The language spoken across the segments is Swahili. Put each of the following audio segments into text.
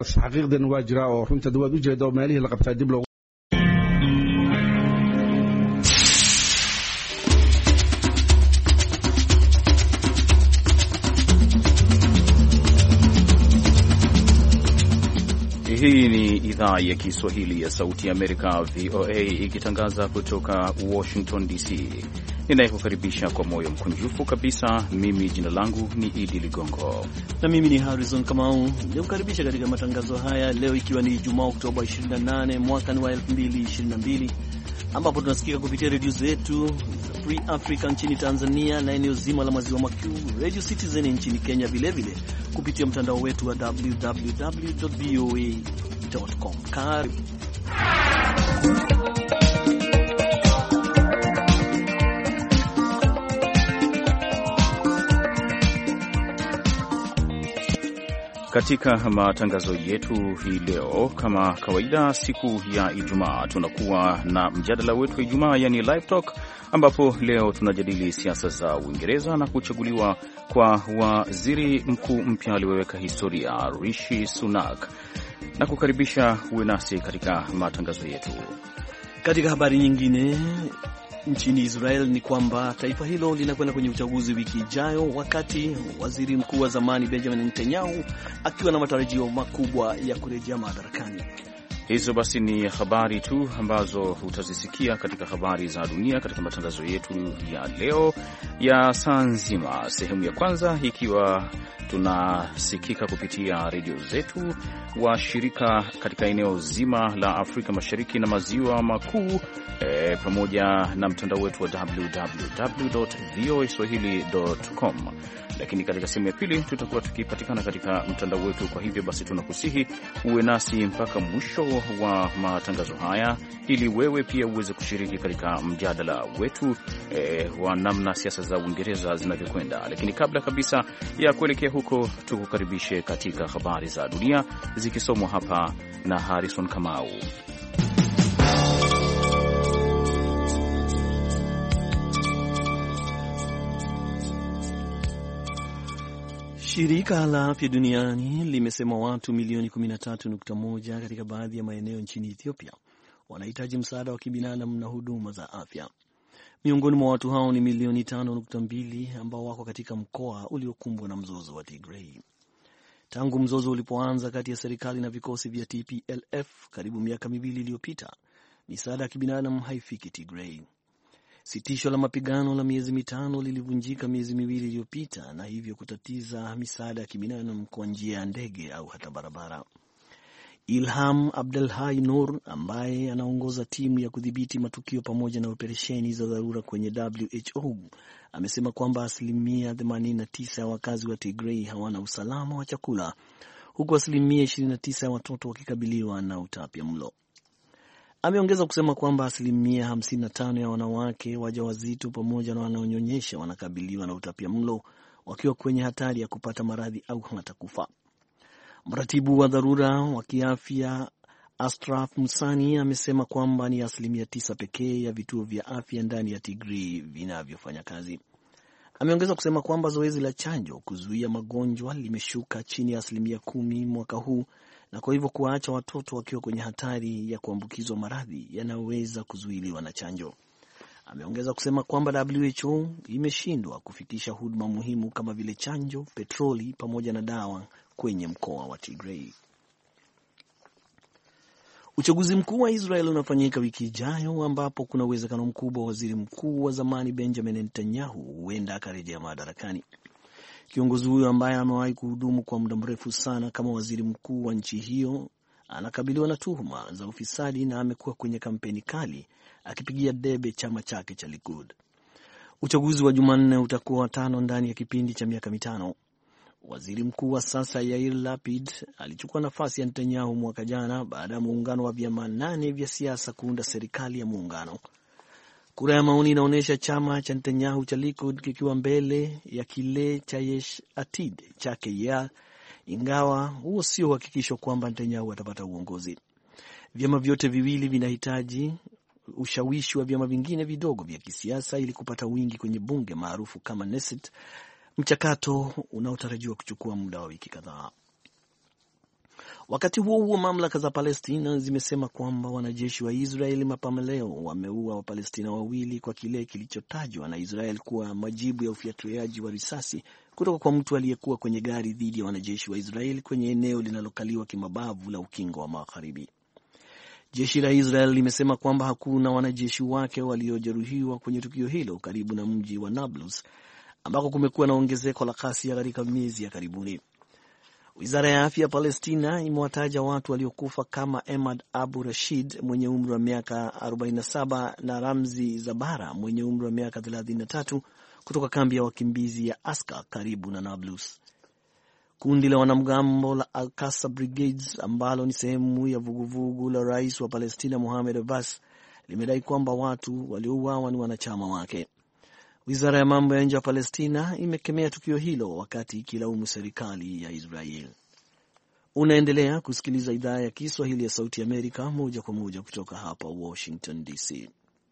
xaqiiqdan waa jira oo runta dawad u jeedo meelihii la qabtaa dib loo Hii ni idhaa ya Kiswahili ya Sauti ya Amerika, VOA, ikitangaza kutoka Washington DC. Ninayekukaribisha kwa moyo mkunjufu kabisa, mimi jina langu ni Idi Ligongo. Na mimi ni Harrison Kamau. Nikukaribisha katika matangazo haya leo ikiwa ni Ijumaa Oktoba 28 mwaka wa 2022, ambapo tunasikika kupitia redio zetu Free Africa nchini Tanzania na eneo zima la maziwa makuu, Radio Citizen nchini Kenya, vilevile kupitia mtandao wetu wa www.voa.com. Karibu. Katika matangazo yetu hii leo, kama kawaida, siku ya Ijumaa tunakuwa na mjadala wetu wa Ijumaa, yani live talk, ambapo leo tunajadili siasa za Uingereza na kuchaguliwa kwa waziri mkuu mpya aliyeweka historia, Rishi Sunak, na kukaribisha uwe nasi katika matangazo yetu. Katika habari nyingine, nchini Israel ni kwamba taifa hilo linakwenda kwenye uchaguzi wiki ijayo, wakati waziri mkuu wa zamani Benjamin Netanyahu akiwa na matarajio makubwa ya kurejea madarakani. Hizo basi ni habari tu ambazo utazisikia katika habari za dunia katika matangazo yetu ya leo ya saa nzima. Sehemu ya kwanza ikiwa tunasikika kupitia redio zetu wa shirika katika eneo zima la Afrika Mashariki na Maziwa Makuu, pamoja na mtandao wetu wa www.voaswahili.com. Lakini katika sehemu ya pili tutakuwa tukipatikana katika mtandao wetu. Kwa hivyo basi tunakusihi uwe nasi mpaka mwisho wa matangazo haya, ili wewe pia uweze kushiriki katika mjadala wetu wa namna siasa za Uingereza zinavyokwenda. Lakini kabla kabisa ya kuelekea huko, tukukaribishe katika habari za dunia zikisomwa hapa na Harrison Kamau. Shirika la Afya Duniani limesema watu milioni 13.1 katika baadhi ya maeneo nchini Ethiopia wanahitaji msaada wa kibinadamu na huduma za afya. Miongoni mwa watu hao ni milioni 5.2 ambao wako katika mkoa uliokumbwa na mzozo wa Tigray. Tangu mzozo ulipoanza kati ya serikali na vikosi vya TPLF karibu miaka 2 iliyopita, misaada ya kibinadamu haifiki Tigray. Sitisho la mapigano la miezi 5 lilivunjika miezi 2 iliyopita, na hivyo kutatiza misaada ya kibinadamu kwa njia ya ndege au hata barabara. Ilham Abdelhai Nur, ambaye anaongoza timu ya kudhibiti matukio pamoja na operesheni za dharura kwenye WHO, amesema kwamba 89% ya wakazi wa Tigray hawana usalama wa chakula, huku 29% ya watoto wakikabiliwa na utapiamlo. Ameongeza kusema kwamba 55% ya wanawake wajawazito pamoja na wanaonyonyesha wanakabiliwa na utapiamlo, wakiwa kwenye hatari ya kupata maradhi au hata kufa. Mratibu wa dharura wa kiafya Astraf Musani amesema kwamba ni 9% pekee ya vituo vya afya ndani ya Tigray vinavyofanya kazi. Ameongeza kusema kwamba zoezi la chanjo kuzuia magonjwa limeshuka chini ya 10% mwaka huu, na kwa hivyo kuwaacha watoto wakiwa kwenye hatari ya kuambukizwa maradhi yanayoweza kuzuiliwa na chanjo. Ameongeza kusema kwamba WHO imeshindwa kufikisha huduma muhimu kama vile chanjo, petroli pamoja na dawa kwenye mkoa wa Tigray. Uchaguzi mkuu wa Israel unafanyika wiki ijayo, ambapo kuna uwezekano mkubwa waziri mkuu wa zamani Benjamin Netanyahu huenda akarejea madarakani. Kiongozi huyo ambaye amewahi kuhudumu kwa muda mrefu sana kama waziri mkuu wa nchi hiyo anakabiliwa na tuhuma za ufisadi na amekuwa kwenye kampeni kali akipigia debe chama chake cha Likud. Uchaguzi wa Jumanne utakuwa wa 5 ndani ya kipindi cha miaka 5. Waziri mkuu wa sasa Yair Lapid alichukua nafasi ya Netanyahu mwaka jana baada ya muungano wa vyama 8 vya siasa kuunda serikali ya muungano. Kura ya maoni inaonyesha chama cha Netanyahu cha Likud kikiwa mbele ya kile cha Yesh Atid chake Yair, ingawa huo sio uhakikisho kwamba Netanyahu atapata uongozi. Vyama vyote viwili vinahitaji ushawishi wa vyama vingine vidogo vya kisiasa ili kupata wingi kwenye bunge maarufu kama Knesset, mchakato unaotarajiwa kuchukua muda wa wiki kadhaa. Wakati huo huo, mamlaka za Palestina zimesema kwamba wanajeshi wa Israeli mapema leo wameua Wapalestina wawili kwa kile kilichotajwa na Israel kuwa majibu ya ufyatuaji wa risasi kutoka kwa mtu aliyekuwa kwenye gari dhidi ya wanajeshi wa Israeli kwenye eneo linalokaliwa kimabavu la Ukingo wa Magharibi. Jeshi la Israel limesema kwamba hakuna wanajeshi wake waliojeruhiwa kwenye tukio hilo karibu na mji wa Nablus ambako kumekuwa na ongezeko la ghasia katika miezi ya karibuni. Wizara ya afya ya Palestina imewataja watu waliokufa kama Ahmad Abu Rashid mwenye umri wa miaka 47 na Ramzi Zabara mwenye umri wa miaka 33 kutoka kambi ya wakimbizi ya Aska karibu na Nablus. Kundi la wanamgambo la Al-Aqsa Brigades ambalo ni sehemu ya vuguvugu la rais wa Palestina Mohamed Abbas limedai kwamba watu waliouawa ni wanachama wake. Wizara ya mambo ya nje ya Palestina imekemea tukio hilo wakati ikilaumu serikali ya Israel. Unaendelea kusikiliza idhaa ya Kiswahili ya Sauti ya Amerika moja kwa moja kutoka hapa Washington DC.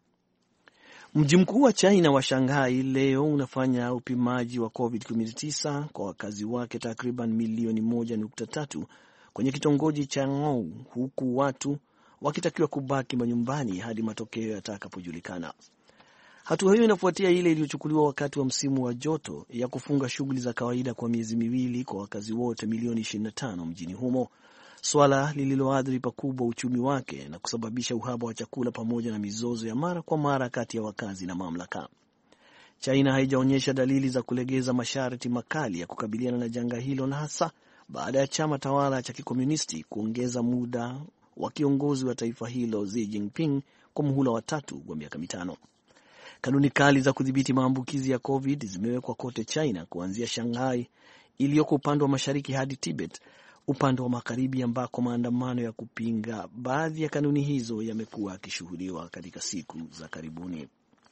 Mji mkuu wa China wa Shanghai leo unafanya upimaji wa COVID-19 kwa wakazi wake takriban milioni 1.3 kwenye kitongoji cha Ngou, huku watu wakitakiwa kubaki manyumbani hadi matokeo yatakapojulikana. Hatua hiyo inafuatia ile iliyochukuliwa wakati wa msimu wa joto ya kufunga shughuli za kawaida kwa miezi miwili kwa wakazi wote milioni 25 mjini humo, swala lililoathiri pakubwa uchumi wake na kusababisha uhaba wa chakula pamoja na mizozo ya mara kwa mara kati ya wakazi na mamlaka. China haijaonyesha dalili za kulegeza masharti makali ya kukabiliana na janga hilo, na hasa baada ya chama tawala cha kikomunisti kuongeza muda wa kiongozi wa taifa hilo Xi Jinping kwa muhula wa 3 wa miaka 5. Kanuni kali za kudhibiti maambukizi ya COVID zimewekwa kote China, kuanzia Shanghai iliyoko upande wa mashariki hadi Tibet upande wa magharibi, ambako maandamano ya kupinga baadhi ya kanuni hizo yamekuwa yakishuhudiwa katika siku za karibuni.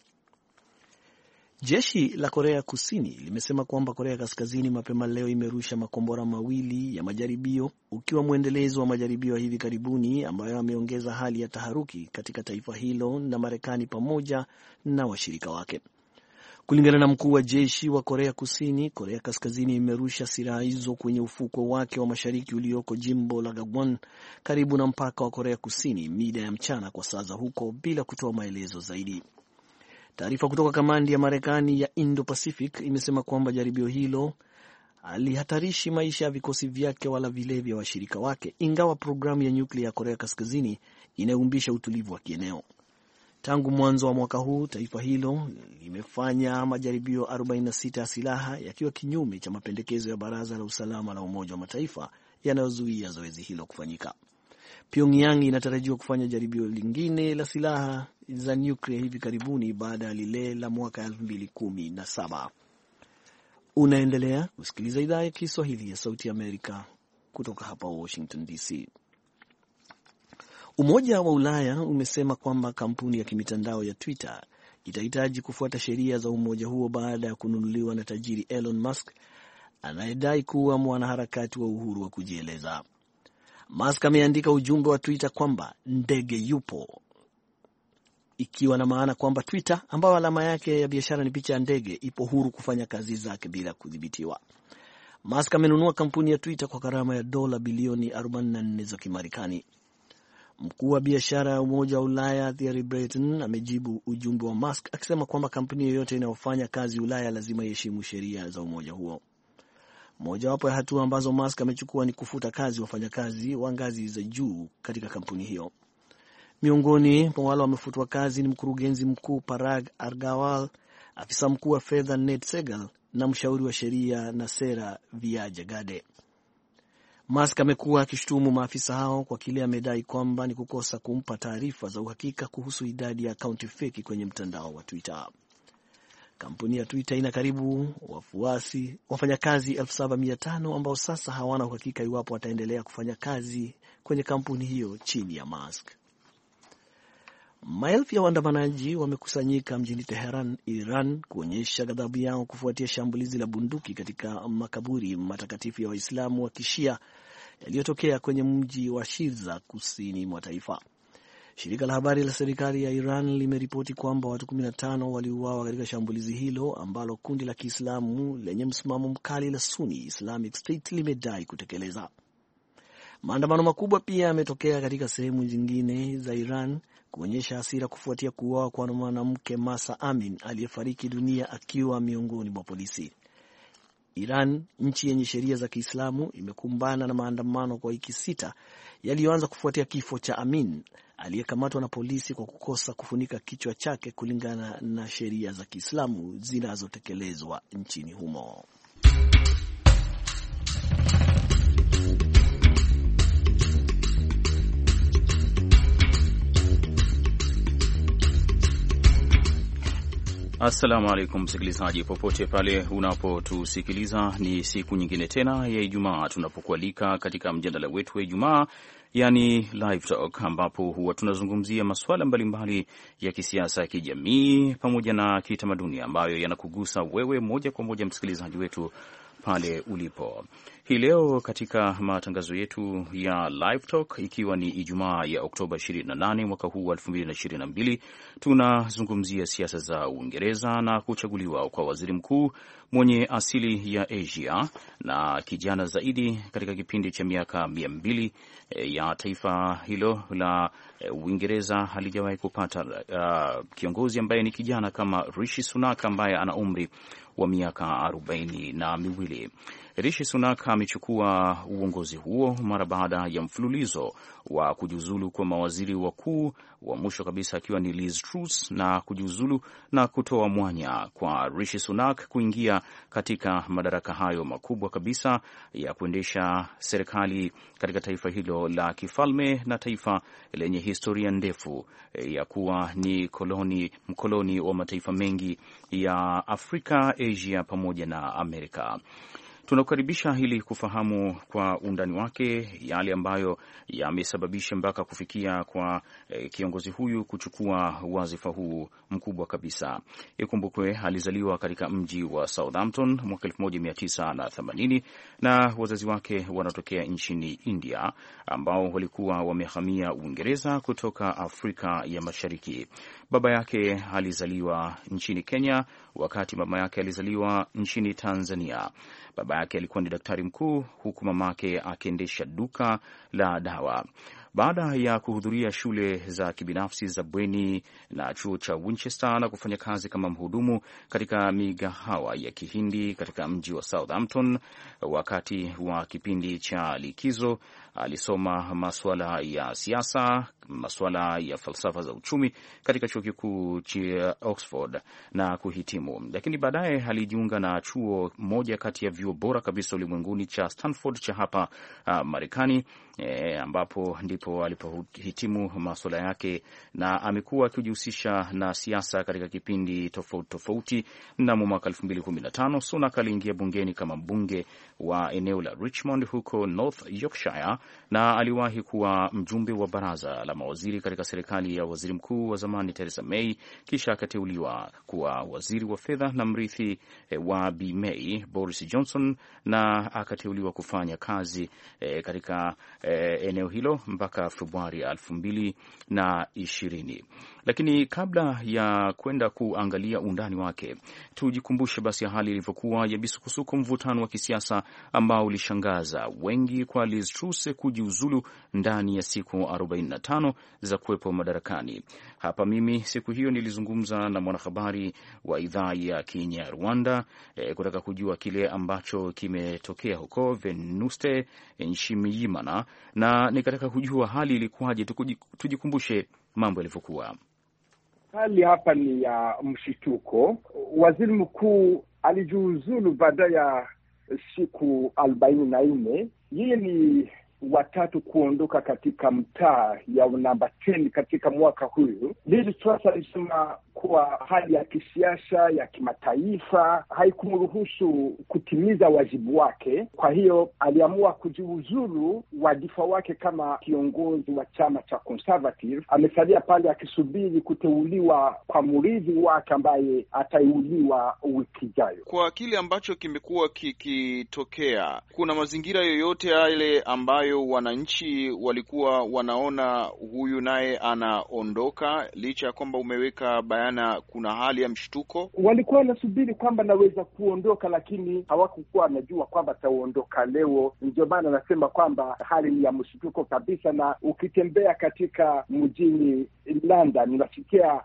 Jeshi la Korea Kusini limesema kwamba Korea Kaskazini mapema leo imerusha makombora mawili ya majaribio, ukiwa mwendelezo wa majaribio ya hivi karibuni ambayo yameongeza hali ya taharuki katika taifa hilo na Marekani pamoja na washirika wake. Kulingana na mkuu wa jeshi wa Korea Kusini, Korea Kaskazini imerusha silaha hizo kwenye ufukwe wake wa mashariki ulioko jimbo la Gangwon karibu na mpaka wa Korea Kusini mida ya mchana kwa saa za huko, bila kutoa maelezo zaidi. Taarifa kutoka kamandi ya Marekani ya Indo-Pacific imesema kwamba jaribio hilo alihatarishi maisha ya vikosi vyake wala vile vya washirika wake, ingawa programu ya nyuklia ya Korea Kaskazini inaumbisha utulivu wa kieneo. Tangu mwanzo wa mwaka huu, taifa hilo limefanya majaribio 46 ya silaha, yakiwa kinyume cha mapendekezo ya Baraza la Usalama la Umoja wa Mataifa yanayozuia zoezi hilo kufanyika. Pyongyang inatarajiwa kufanya jaribio lingine la silaha za nyuklia hivi karibuni baada ya lile la mwaka 2017. Unaendelea kusikiliza idhaa ya Kiswahili ya Sauti ya Amerika kutoka hapa Washington DC. Umoja wa Ulaya umesema kwamba kampuni ya kimitandao ya Twitter itahitaji kufuata sheria za umoja huo baada ya kununuliwa na tajiri Elon Musk anayedai kuwa mwanaharakati wa uhuru wa kujieleza. Musk ameandika ujumbe wa Twitter kwamba ndege yupo, ikiwa na maana kwamba Twitter, ambayo alama yake ya biashara ni picha ya ndege, ipo huru kufanya kazi zake bila kudhibitiwa. Musk amenunua kampuni ya Twitter kwa gharama ya dola bilioni 44 za Kimarekani. Mkuu wa biashara ya Umoja wa Ulaya Thierry Breton amejibu ujumbe wa Musk akisema kwamba kampuni yoyote inayofanya kazi Ulaya lazima iheshimu sheria za umoja huo. Mojawapo ya hatua ambazo Musk amechukua ni kufuta kazi wafanyakazi wa ngazi za juu katika kampuni hiyo. Miongoni mwa wale wamefutwa kazi ni mkurugenzi mkuu Parag Agrawal, afisa mkuu wa fedha Ned Segal na mshauri wa sheria na sera Vijay Jagade. Musk amekuwa akishutumu maafisa hao kwa kile amedai kwamba ni kukosa kumpa taarifa za uhakika kuhusu idadi ya akaunti feki kwenye mtandao wa Twitter. Kampuni ya Twitter ina karibu wafanyakazi 7,500 ambao sasa hawana uhakika iwapo wataendelea kufanya kazi kwenye kampuni hiyo chini ya Musk. Maelfu ya waandamanaji wamekusanyika mjini Tehran, Iran, kuonyesha ghadhabu yao kufuatia shambulizi la bunduki katika makaburi matakatifu ya Waislamu wa Kishia yaliyotokea kwenye mji wa Shiza kusini mwa taifa. Shirika la habari la serikali ya Iran limeripoti kwamba watu 15 waliuawa katika shambulizi hilo ambalo kundi la Kiislamu lenye msimamo mkali la Sunni Islamic State limedai kutekeleza. Maandamano makubwa pia yametokea katika sehemu zingine za Iran kuonyesha hasira kufuatia kuuawa kwa mwanamke Mahsa Amin aliyefariki dunia akiwa miongoni mwa polisi. Iran, nchi yenye sheria za Kiislamu, imekumbana na maandamano kwa wiki 6 yaliyoanza kufuatia kifo cha Amin aliyekamatwa na polisi kwa kukosa kufunika kichwa chake kulingana na sheria za Kiislamu zinazotekelezwa nchini humo. Assalamu alaikum msikilizaji, popote pale unapotusikiliza, ni siku nyingine tena ya Ijumaa tunapokualika katika mjadala wetu wa Ijumaa, yani Live Talk, ambapo huwa tunazungumzia masuala mbalimbali ya kisiasa, kijamii pamoja na kitamaduni ambayo yanakugusa wewe moja kwa moja msikilizaji wetu pale ulipo. Hii leo katika matangazo yetu ya Live Talk, ikiwa ni Ijumaa ya Oktoba 28 mwaka huu wa 2022, tunazungumzia siasa za Uingereza na kuchaguliwa kwa waziri mkuu mwenye asili ya Asia na kijana zaidi katika kipindi cha miaka 200 ya taifa hilo la Uingereza halijawahi kupata kiongozi ambaye ni kijana kama Rishi Sunak ambaye ana umri wa miaka 42. Rishi Sunak amechukua uongozi huo mara baada ya mfululizo wa kujiuzulu kwa mawaziri wakuu, wa mwisho kabisa akiwa ni Liz Truss, na kujiuzulu na kutoa mwanya kwa Rishi Sunak kuingia katika madaraka hayo makubwa kabisa ya kuendesha serikali katika taifa hilo la kifalme na taifa lenye historia ndefu ya kuwa ni mkoloni wa mataifa mengi ya Afrika, Asia pamoja na Amerika. Tunakukaribisha ili kufahamu kwa undani wake yale ambayo yamesababisha mpaka kufikia kwa kiongozi huyu kuchukua wadhifa huu mkubwa kabisa. Ikumbukwe alizaliwa katika mji wa Southampton mwaka 1980 na wazazi wake wanatokea nchini India ambao walikuwa wamehamia Uingereza kutoka Afrika ya Mashariki. Baba yake alizaliwa nchini Kenya wakati mama yake alizaliwa nchini Tanzania. Baba yake alikuwa ni daktari mkuu huku mamake akiendesha duka la dawa. Baada ya kuhudhuria shule za kibinafsi za bweni na chuo cha Winchester na kufanya kazi kama mhudumu katika migahawa ya Kihindi katika mji wa Southampton, wakati wa kipindi cha likizo alisoma masuala ya siasa, masuala ya falsafa za uchumi katika chuo kikuu cha Oxford na kuhitimu. Lakini baadaye alijiunga na chuo moja kati ya vyuo bora kabisa ulimwenguni cha Stanford cha hapa Marekani, ambapo ndipo alipohitimu masuala yake, na amekuwa akijihusisha na siasa katika kipindi tofauti. Mnamo mwaka 2015 Sunak aliingia bungeni kama mbunge wa eneo la Richmond huko North Yorkshire, na aliwahi kuwa mjumbe wa baraza la mawaziri katika serikali ya waziri mkuu wa zamani Theresa May, kisha akateuliwa kuwa waziri wa fedha na mrithi wa Bi May, Boris Johnson, na akateuliwa kufanya kazi katika eneo hilo mpaka Februari 2020. Lakini kabla ya kwenda kuangalia undani wake, tujikumbushe basi hali ilivyokuwa ya bisukusuku, mvutano wa kisiasa ambao ulishangaza wengi kwa Liz Truss kujiuzulu ndani ya siku 45 za kuwepo madarakani. Hapa mimi siku hiyo nilizungumza na mwanahabari wa idhaa ya Kinyarwanda kutaka kujua kile ambacho kimetokea huko Venuste Nshimiyimana, na nikataka kujua hali ilikuwaje. Tujikumbushe mambo yalivyokuwa. Hali hapa ni ya mshituko. Waziri mkuu alijiuzulu baada ya siku 44. Yeye ni watatu kuondoka katika mtaa ya namba 10 katika mwaka huyu. Liz Truss alisema kuwa hali ya kisiasa ya kimataifa haikumruhusu kutimiza wajibu wake, kwa hiyo aliamua kujiuzulu wadhifa wake kama kiongozi wa chama cha Conservative. Amesalia pale akisubiri kuteuliwa kwa mrithi wake ambaye ataiuliwa wiki ijayo. Kwa kile ambacho kimekuwa kikitokea, kuna mazingira yoyote yale ambayo wananchi walikuwa wanaona huyu naye anaondoka, licha ya kwamba umeweka bayana bayana kuna hali ya mshtuko? Walikuwa wanasubiri kwamba naweza kuondoka, lakini hawakukuwa wanajua kwamba ataondoka leo. Ndio maana nasema kwamba hali ni ya mshtuko kabisa, na ukitembea katika mjini London unasikia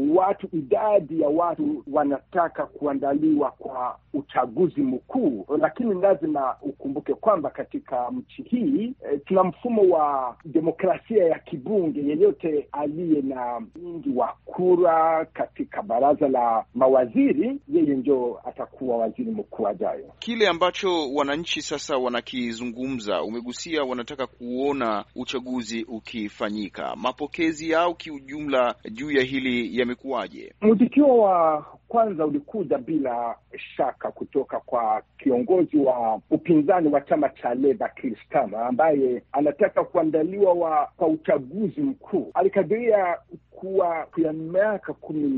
idadi ya watu wanataka kuandaliwa kwa uchaguzi mkuu. Lakini lazima ukumbuke kwamba katika nchi hii tuna mfumo wa demokrasia ya kibunge. Yeyote aliye na wingi wa kura katika baraza la mawaziri, yeye ndio atakuwa waziri mkuu ajayo. Kile ambacho wananchi sasa wanakizungumza, umegusia, wanataka kuona uchaguzi ukifanyika. Mapokezi yao kiujumla juu ya hili yamekuwaje? Mwitikio wa kwanza ulikuja bila shaka kutoka kwa kiongozi wa upinzani wa chama cha Labour, Keir Starmer, ambaye anataka kuandaliwa kwa uchaguzi mkuu. Alikadiria kuwa kwa miaka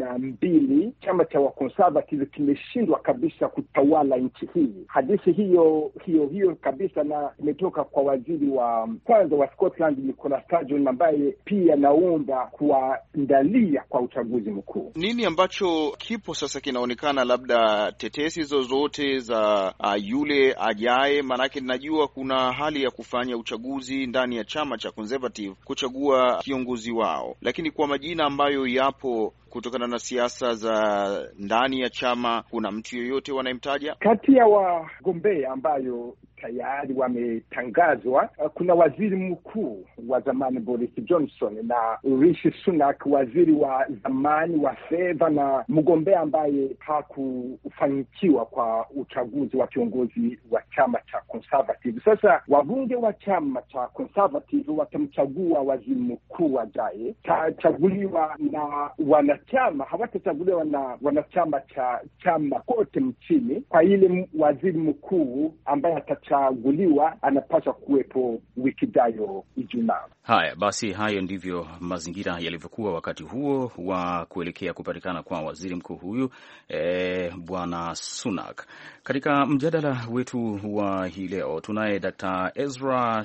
12 chama cha Conservative kimeshindwa kabisa kutawala nchi hii. Hadithi hiyo kabisa na imetoka kwa waziri wa kwanza wa Scotland, Nicola Sturgeon, ambaye pia naomba kuandalia kwa uchaguzi mkuu. Nini ambacho kipo sasa kinaonekana, labda tetesi zozote za yule ajaye? Maanake najua kuna hali ya kufanya uchaguzi ndani ya chama cha Conservative kuchagua kiongozi wao, lakini kwa majina ambayo yapo kutokana na siasa za ndani ya chama, kuna mtu yoyote wanayemtaja kati ya wagombea ambayo tayari wametangazwa? Kuna waziri mkuu wa zamani Boris Johnson na Rishi Sunak, waziri wa zamani wa fedha, na mgombea ambaye hakufanikiwa kwa uchaguzi wa kiongozi wa chama cha Conservative. Sasa wabunge wa chama cha Conservative watamchagua waziri mkuu ajaye. Tachaguliwa na wanachama, hawatachaguliwa na wanachama cha chama kote mchini. Kwa ile waziri mkuu ambaye atachaguliwa anapaswa kuwepo wiki ijayo Ijumaa. Haya basi, hayo ndivyo mazingira yalivyokuwa wakati huo wa kuelekea kupatikana kwa waziri mkuu huyu Bwana Sunak. Katika mjadala wetu wa hii leo tunaye Dr. Ezra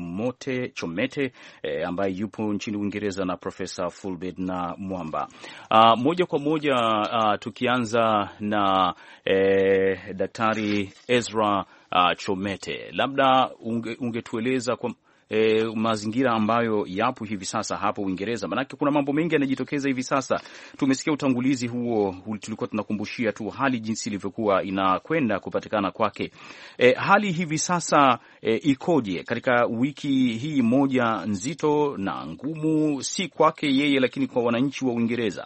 Chomete ambaye yupo nchini Uingereza na Profesa Fulbert na Mwamba. Moja kwa moja tukianza na Daktari Ezra Chomete, labda ungetueleza kwa mazingira ambayo yapo hivi sasa hapo Uingereza, manake kuna mambo mengi yanajitokeza hivi sasa. Tumesikia utangulizi huo, tulikuwa tunakumbushia tu hali jinsi ilivyokuwa inakwenda kupatikana kwake. Hali hivi sasa ikoje katika wiki hii moja nzito na ngumu, si kwake yeye lakini kwa wananchi wa Uingereza?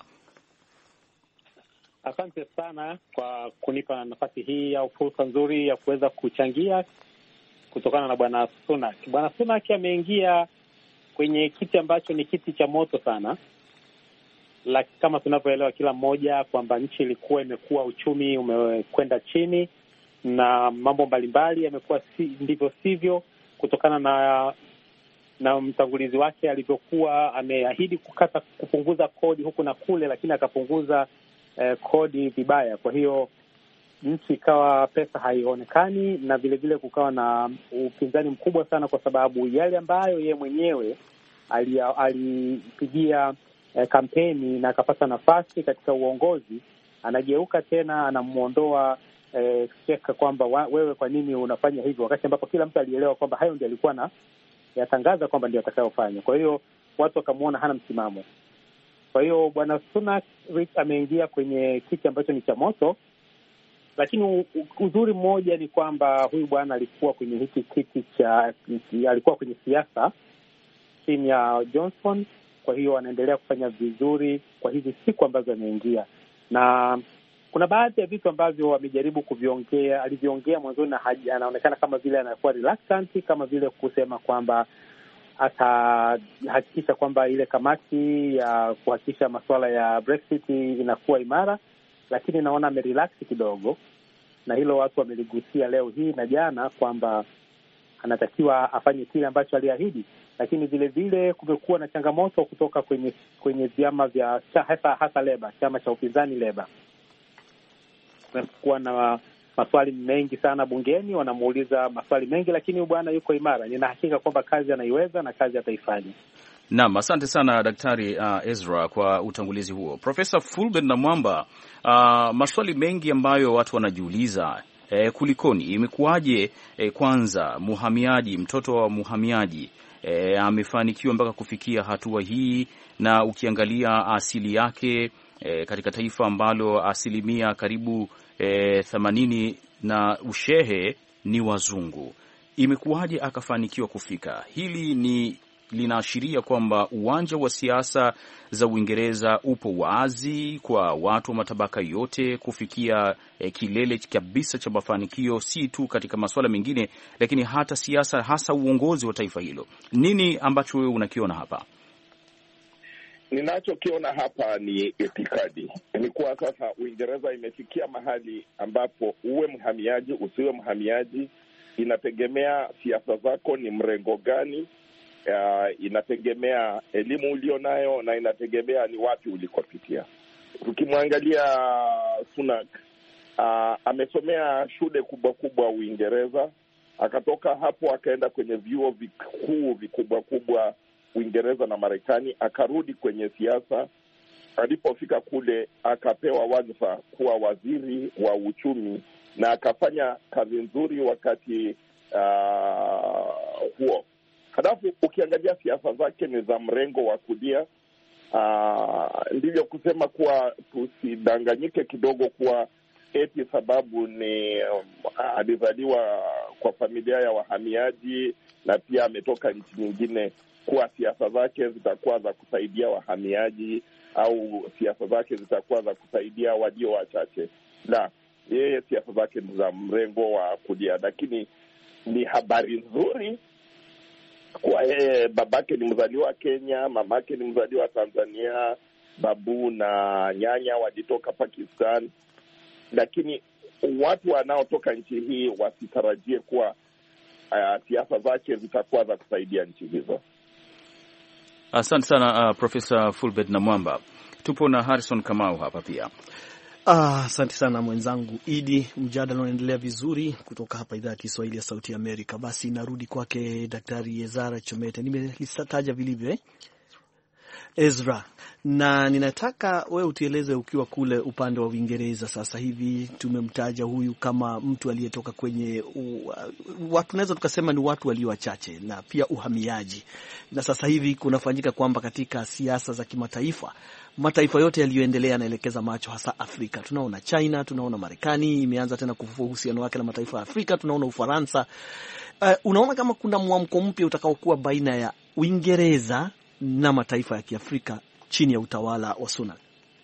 Asante sana kwa kunipa nafasi hii au fursa nzuri ya kuweza kuchangia kutokana na Bwana Sunak. Bwana Sunak ameingia kwenye kiti ambacho ni kiti cha moto sana. Kama tunavyoelewa kila mmoja kwamba nchi imekuwa uchumi umekwenda chini na mambo mbalimbali yamekuwa ndivyo sivyo, kutokana na mtangulizi wake alivyokuwa ameahidi kupunguza kodi huku na kule, lakini akapunguza kodi vibaya. Kwa hiyo nchi ikawa pesa haionekani, na vile vile kukawa na upinzani mkubwa sana, kwa sababu yale ambayo yeye mwenyewe alipigia kampeni na akapata nafasi katika uongozi, anageuka tena anamuondoa Cheka kwamba wewe kwa nini unafanya hivyo, wakati ambapo kila mtu alielewa kwamba hayo ndio alikuwa na yatangaza kwamba ndio atakayofanya. Kwa hiyo watu wakamuona hana msimamo. Kwa hiyo Bwana Sunak ameingia kwenye kiti ambacho ni cha moto, lakini uzuri mmoja ni kwamba huyu bwana alikuwa kwenye hiki kiti alikuwa kwenye siasa chini ya Johnson. Kwa hiyo anaendelea kufanya vizuri kwa hizi siku ambazo ameingia, na kuna baadhi ya vitu ambavyo amejaribu alivyoongea mwanzoni, na anaonekana kama vile anakuwa reluctant, kama vile kusema kwamba atahakikisha kwamba ile kamati ya kuhakikisha masuala ya Brexit inakuwa imara, lakini naona amerelax kidogo, na hilo watu wameligusia leo hii na jana kwamba anatakiwa afanye kile ambacho aliahidi. Lakini vile vile kumekuwa na changamoto kutoka kwenye vyama vya hasa Labour, chama cha upinzani Labour. Kumekuwa na maswali mengi sana bungeni, wanamuuliza maswali mengi, lakini bwana yuko imara. Nina hakika kwamba kazi anaiweza na kazi ataifanya. Naam, asante sana Daktari Ezra kwa utangulizi huo. Profesa Fulbert Namwamba, maswali mengi ambayo watu wanajiuliza, kulikoni, imekuwaje kwanza muhamiaji, mtoto wa muhamiaji amefanikiwa mpaka kufikia hatua hii, na ukiangalia asili yake katika taifa ambalo asilimia karibu 80 na ushehe ni wazungu, imekuwaje akafanikiwa kufika? Hili linaashiria kwamba uwanja wa siasa za Uingereza upo wazi kwa watu wa matabaka yote kufikia kilele kabisa cha mafanikio, si tu katika masuala mengine, lakini hata siasa, hasa uongozi wa taifa hilo. Nini ambacho wewe unakiona hapa? Ninachokiona hapa ni itikadi. Ni kuwa sasa Uingereza imefikia mahali ambapo uwe mhamiaji, usiwe mhamiaji, inategemea siasa zako ni mrengo gani, inategemea elimu ulionayo, na inategemea ni wapi ulikopitia. Tukimwangalia Sunak, amesomea shule kubwa kubwa Uingereza, akatoka hapo akaenda kwenye vyuo vikuu vikubwa kubwa Uingereza na Marekani, akarudi kwenye siasa. Alipofika kule akapewa wadhifa kuwa waziri wa uchumi, na akafanya kazi nzuri wakati huo. Halafu ukiangalia siasa zake ni za mrengo wa kulia. Ndivyo kusema kuwa tusidanganyike kidogo kuwa eti sababu ni alizaliwa kwa familia ya wahamiaji na pia ametoka nchi nyingine, kuwa siasa zake zitakuwa za kusaidia wahamiaji au siasa zake zitakuwa za kusaidia walio wachache. La, yeye siasa zake ni za mrengo wa kulia. Lakini ni habari nzuri kwa yeye. Babake ni mzaliwa Kenya, mamake ni mzaliwa Tanzania, babu na nyanya walitoka Pakistan. Lakini watu wanaotoka nchi hii wasitarajie kuwa siasa zake zitakuwa za kusaidia nchi hizo. Asante sana Profesa Fulbert Namwamba. Tupo na Harrison Kamau hapa pia. Asante sana mwenzangu Idi. Mjadala unaendelea vizuri kutoka hapa idhaa ya Kiswahili ya Sauti ya Amerika. Basi narudi kwake Daktari Ezra Chomete. Nimelitaja vilivyo Ezra, na ninataka wewe utieleze ukiwa kule upande wa Uingereza sasa hivi. Tumemtaja huyu kama mtu aliyetoka kwenye watu tunaweza tukasema ni watu walio wachache na pia uhamiaji, na sasa hivi kunafanyika kwamba katika siasa za kimataifa mataifa yote yaliyoendelea yanaelekeza macho hasa Afrika. Tunaona China, tunaona Marekani imeanza tena kufufua uhusiano wake na mataifa ya Afrika, tunaona Ufaransa. Unaona kama kuna mwamko mpya utakaokuwa baina ya Uingereza na mataifa ya Kiafrika chini ya utawala wa Sunak?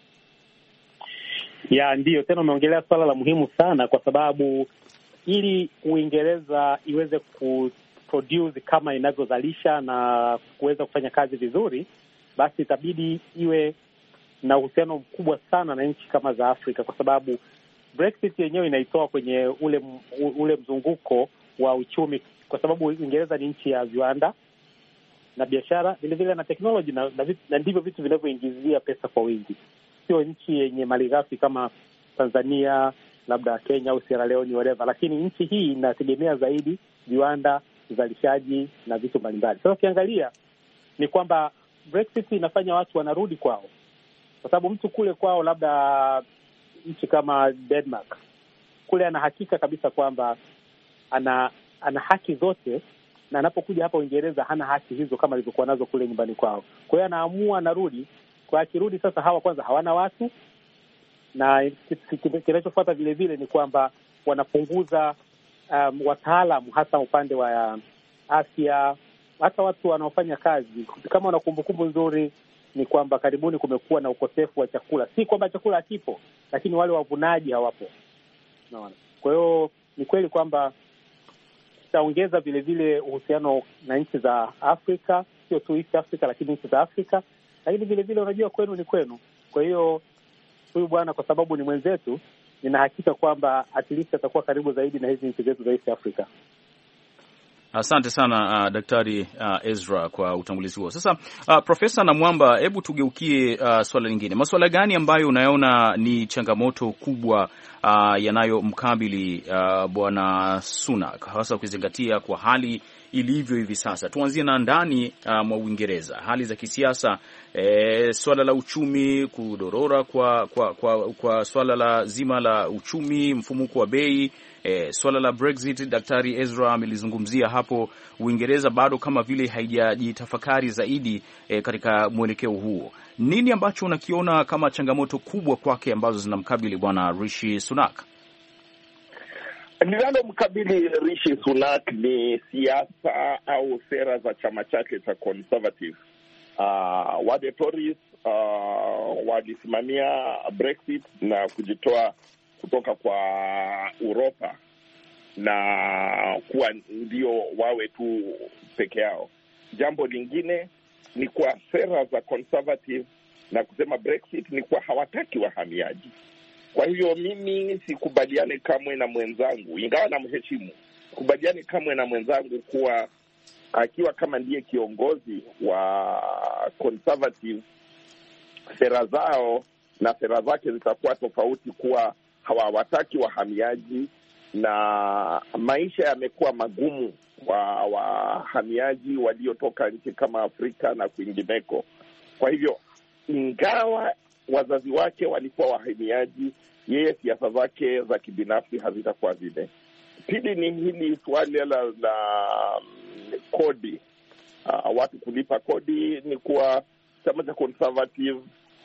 Ndiyo, tena umeongelea swala la muhimu sana, kwa sababu ili Uingereza iweze kuproduce kama inavyozalisha na kuweza kufanya kazi vizuri, basi itabidi iwe na uhusiano mkubwa sana na nchi kama za Afrika, kwa sababu Brexit yenyewe inaitoa kwenye ule mzunguko wa uchumi, kwa sababu Uingereza ni nchi ya viwanda na biashara vile vile na teknoloji, na ndivyo vitu vinavyoingizia pesa kwa wingi. Sio nchi yenye malighafi kama Tanzania, labda Kenya au Sierra Leone whatever, lakini nchi hii inategemea zaidi viwanda, uzalishaji na vitu mbalimbali. Sasa ukiangalia ni kwamba Brexit inafanya watu wanarudi kwao, kwa sababu mtu kule kwao, labda nchi kama Denmark, kule ana hakika kabisa kwamba ana haki zote, na anapokuja hapa Uingereza hana haki hizo kama alivyokuwa nazo kule nyumbani kwao. Kwa hiyo anaamua anarudi. Kwa akirudi sasa, hawa kwanza hawana watu, na kinachofuata vile vile ni kwamba wanapunguza wataalamu, hasa upande wa afya, hata watu wanaofanya kazi. Kama wana kumbukumbu nzuri ni kwamba karibuni kumekuwa na ukosefu wa chakula. Si kwamba chakula hakipo, lakini wale wavunaji hawapo. Unaona? Kwa hiyo ni kweli kwamba itaongeza vile vile uhusiano na nchi za Afrika, sio tu East Africa, lakini nchi za Afrika. Lakini vile vile unajua, kwenu ni kwenu. Kwa hiyo huyu bwana, kwa sababu ni mwenzetu, nina hakika kwamba at least atakuwa karibu zaidi na hizi nchi zetu za East Africa. Asante sana Daktari Ezra kwa utangulizi huo. Sasa Profesa Namwamba, hebu tugeukie swala lingine. Masuala gani ambayo unaona ni changamoto kubwa yanayomkabili Bwana Sunak, hasa ukizingatia kwa hali ilivyo hivi sasa. Tuanzie na ndani mwa Uingereza, hali za kisiasa, swala la uchumi kudorora kwa swala la zima la uchumi, mfumuko wa bei, swala la Brexit. Daktari Ezra amelizungumzia hapo. Uingereza bado kama vile haijajitafakari zaidi katika mwelekeo huo. Nini ambacho unakiona kama changamoto kubwa kwake ambazo zinamkabili Bwana Rishi Sunak? Linalomkabili Rishi Sunak ni siasa au sera za chama chake cha Conservative. Wale Tories walisimamia Brexit na kujitoa kutoka kwa Uropa na kuwa ndio wawe tu peke yao. Jambo lingine ni kwa sera za Conservative na kusema Brexit ni kwa hawataki wahamiaji. Kwa hivyo mimi sikubaliane kamwe na mwenzangu, ingawa na mheshimu, sikubaliane kamwe na mwenzangu kuwa akiwa kama ndiye kiongozi wa Conservative, sera zao na sera zake zitakuwa tofauti, kuwa hawataki wahamiaji na maisha yamekuwa magumu kwa wahamiaji waliotoka nchi kama Afrika na kwingineko. Kwa hivyo ingawa wazazi wake walikuwa wahamiaji, yeye siasa zake za kibinafsi hazitakuwa zile. Pili ni hili swali la kodi, watu kulipa kodi. Ni kuwa chama cha Conservative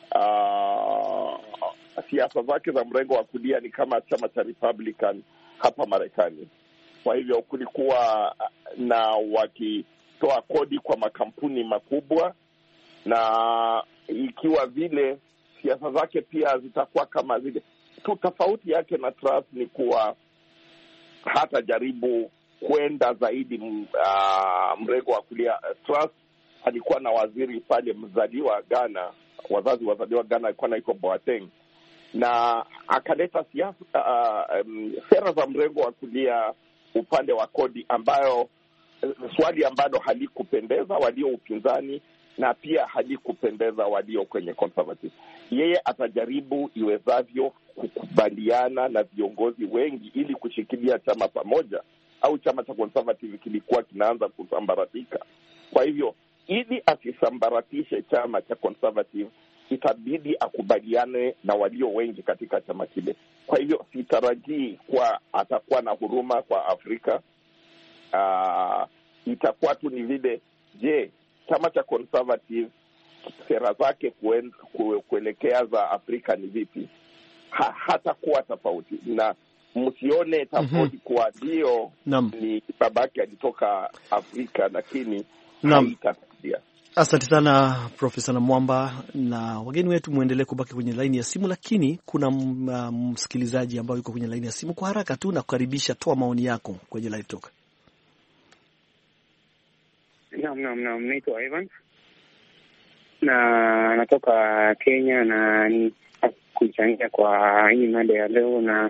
siasa zake za mrengo wa kulia ni kama chama cha Republican hapa Marekani. Kwa hivyo kulikuwa na wakitoa kodi kwa makampuni makubwa, na ikiwa vile siasa zake pia zitakuwa kama zile tu. Tofauti yake na Truss ni kuwa hata jaribu kwenda zaidi mrengo wa kulia. Truss alikuwa na waziri pale mzaliwa Ghana, wazazi wazaliwa Ghana, alikuwa naitwa Boateng, na akaleta sera za mrengo wa kulia upande wa kodi, ambayo swali ambalo halikupendeza walio upinzani na pia halikupendeza walio kwenye Conservative. Yeye atajaribu iwezavyo kukubaliana na viongozi wengi ili kushikilia chama pamoja, au chama cha Conservative kilikuwa kinaanza kusambaratika. Kwa hivyo ili asisambaratishe chama cha Conservative, itabidi akubaliane na walio wengi katika chama kile. Kwa hivyo sitarajii kwa atakuwa na huruma kwa Afrika. Itakuwa tu ni vile, je, chama cha Conservative sera zake kuelekea za Afrika ni vipi? Hatakuwa tofauti, na msione tofauti kwa ndio ni babake alitoka Afrika, lakini haitafikia. Asante sana Profesa Namwamba, na wageni wetu muendelee kubaki kwenye laini ya simu, lakini kuna msikilizaji ambaye yuko kwenye laini ya simu. Kwa haraka tu na kukaribisha, toa maoni yako kwenye live talk. Naam, naitwa Ivan na natoka Kenya, na ni kuchangia kwa hii mada ya leo, na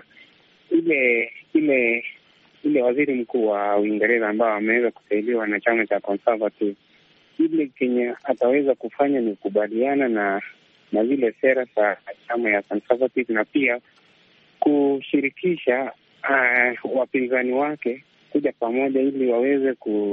ile waziri mkuu wa Uingereza ambao ameweza kusaidiwa na chama cha Conservative, ile kenye ataweza kufanya ni kubaliana na zile sera za chama ya Conservative, na pia kushirikisha wapinzani wake kuja pamoja ili waweze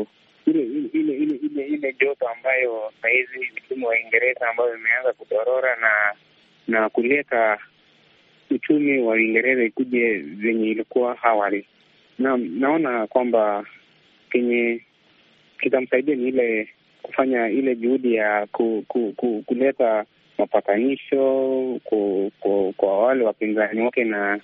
ile joto ambayo saizi uchumi wa Uingereza ambayo imeanza kudorora na kuleta uchumi wa Uingereza ikuje zenye ilikuwa awali. Naona kwamba kenye kitamsaidia ni ile kufanya ile juhudi ya kuleta mapatanisho kwa wale wapinzani wake, na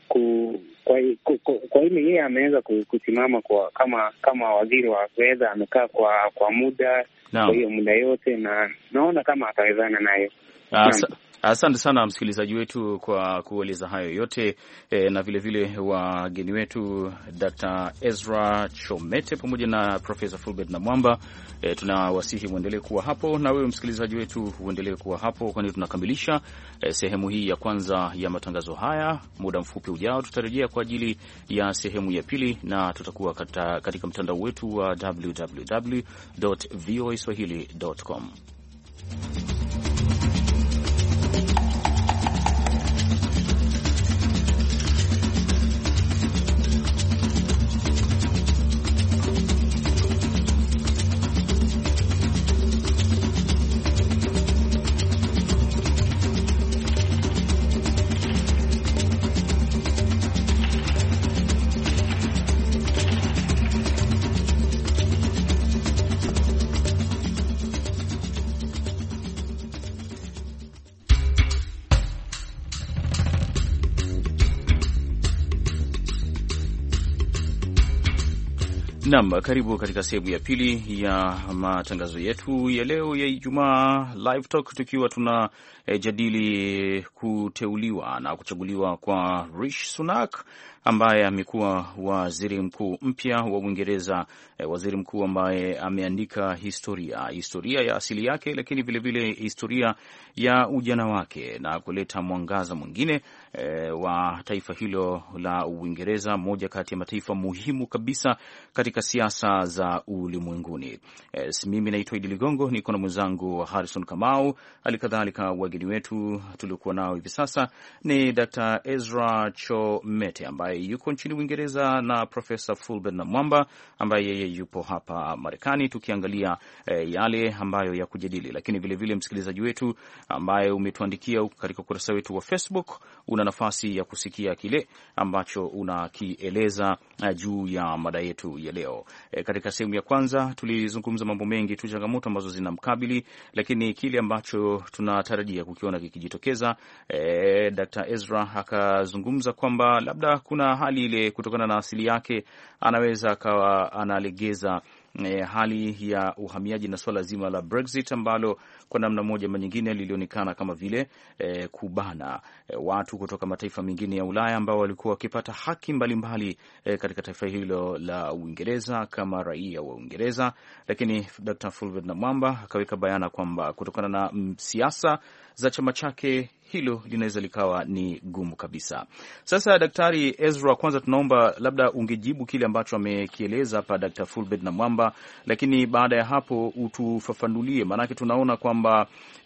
kwa ile yeye ameweza kusimama kwa kama waziri wa fedha, amekaa kwa muda kwa hiyo muda yote, na naona kama atawezana nayo. Asante sana msikilizaji wetu kwa kueleza hayo yote, na vilevile wageni wetu Dr. Ezra Chomete pamoja na Profesa Fulbert Namwamba. Tunawasihi muendelee kuwa hapo, na wewe msikilizaji wetu uendelee kuwa hapo, kwani tunakamilisha sehemu hii ya kwanza ya matangazo haya. Muda mfupi ujao tutarejea kwa ajili ya sehemu ya pili, na tutakuwa katika mtandao wetu wa www.voaswahili.com. Naam, karibu katika sehemu ya pili ya matangazo yetu ya leo ya Ijumaa Live Talk, tukiwa tunajadili kuteuliwa na kuchaguliwa kwa Rishi Sunak ambaye amekuwa waziri mkuu mpya wa Uingereza, waziri mkuu ambaye ameandika historia ya asili yake, lakini vilevile historia ya ujana wake na kuleta mwangaza mwingine wa taifa hilo la Uingereza, moja kati ya mataifa muhimu kabisa katika siasa za ulimwenguni. Mimi naitwa Idi Ligongo, niko na mwenzangu Harrison Kamau. Halikadhalika wageni wetu tuliokuwa nao hivi sasa ni Dr. Ezra Chomete ambaye yuko nchini Uingereza na Profesa Fulbert Namwamba ambaye yeye yupo hapa Marekani, tukiangalia yale ambayo ya kujadili. Lakini vilevile msikilizaji wetu ambaye umetuandikia katika ukurasa wetu wa Facebook, una nafasi ya kusikia kile ambacho unakieleza juu ya mada yetu ya leo. Katika sehemu ya kwanza tulizungumza mambo mengi tu, changamoto ambazo zinamkabili, lakini kile ambacho tunatarajia kukiona kikijitokeza, Dr. Ezra akazungumza kwamba labda kuna hali ile kutokana na asili yake anaweza akawa analegeza hali ya uhamiaji na swala zima la Brexit ambalo kwa namna moja ama nyingine lilionekana kama vile kubana watu kutoka mataifa mengine ya Ulaya ambao walikuwa wakipata haki mbalimbali katika taifa hilo la Uingereza kama raia wa Uingereza. Lakini Dr. Fulbert Namwamba akaweka bayana kwamba kutokana na siasa za chama chake hilo linaweza likawa ni gumu kabisa. Sasa Daktari Ezra, kwanza tunaomba labda ungejibu kile ambacho amekieleza hapa Dr. Fulbert Namwamba, lakini baada ya hapo utufafanulie, maanake tunaona kwamba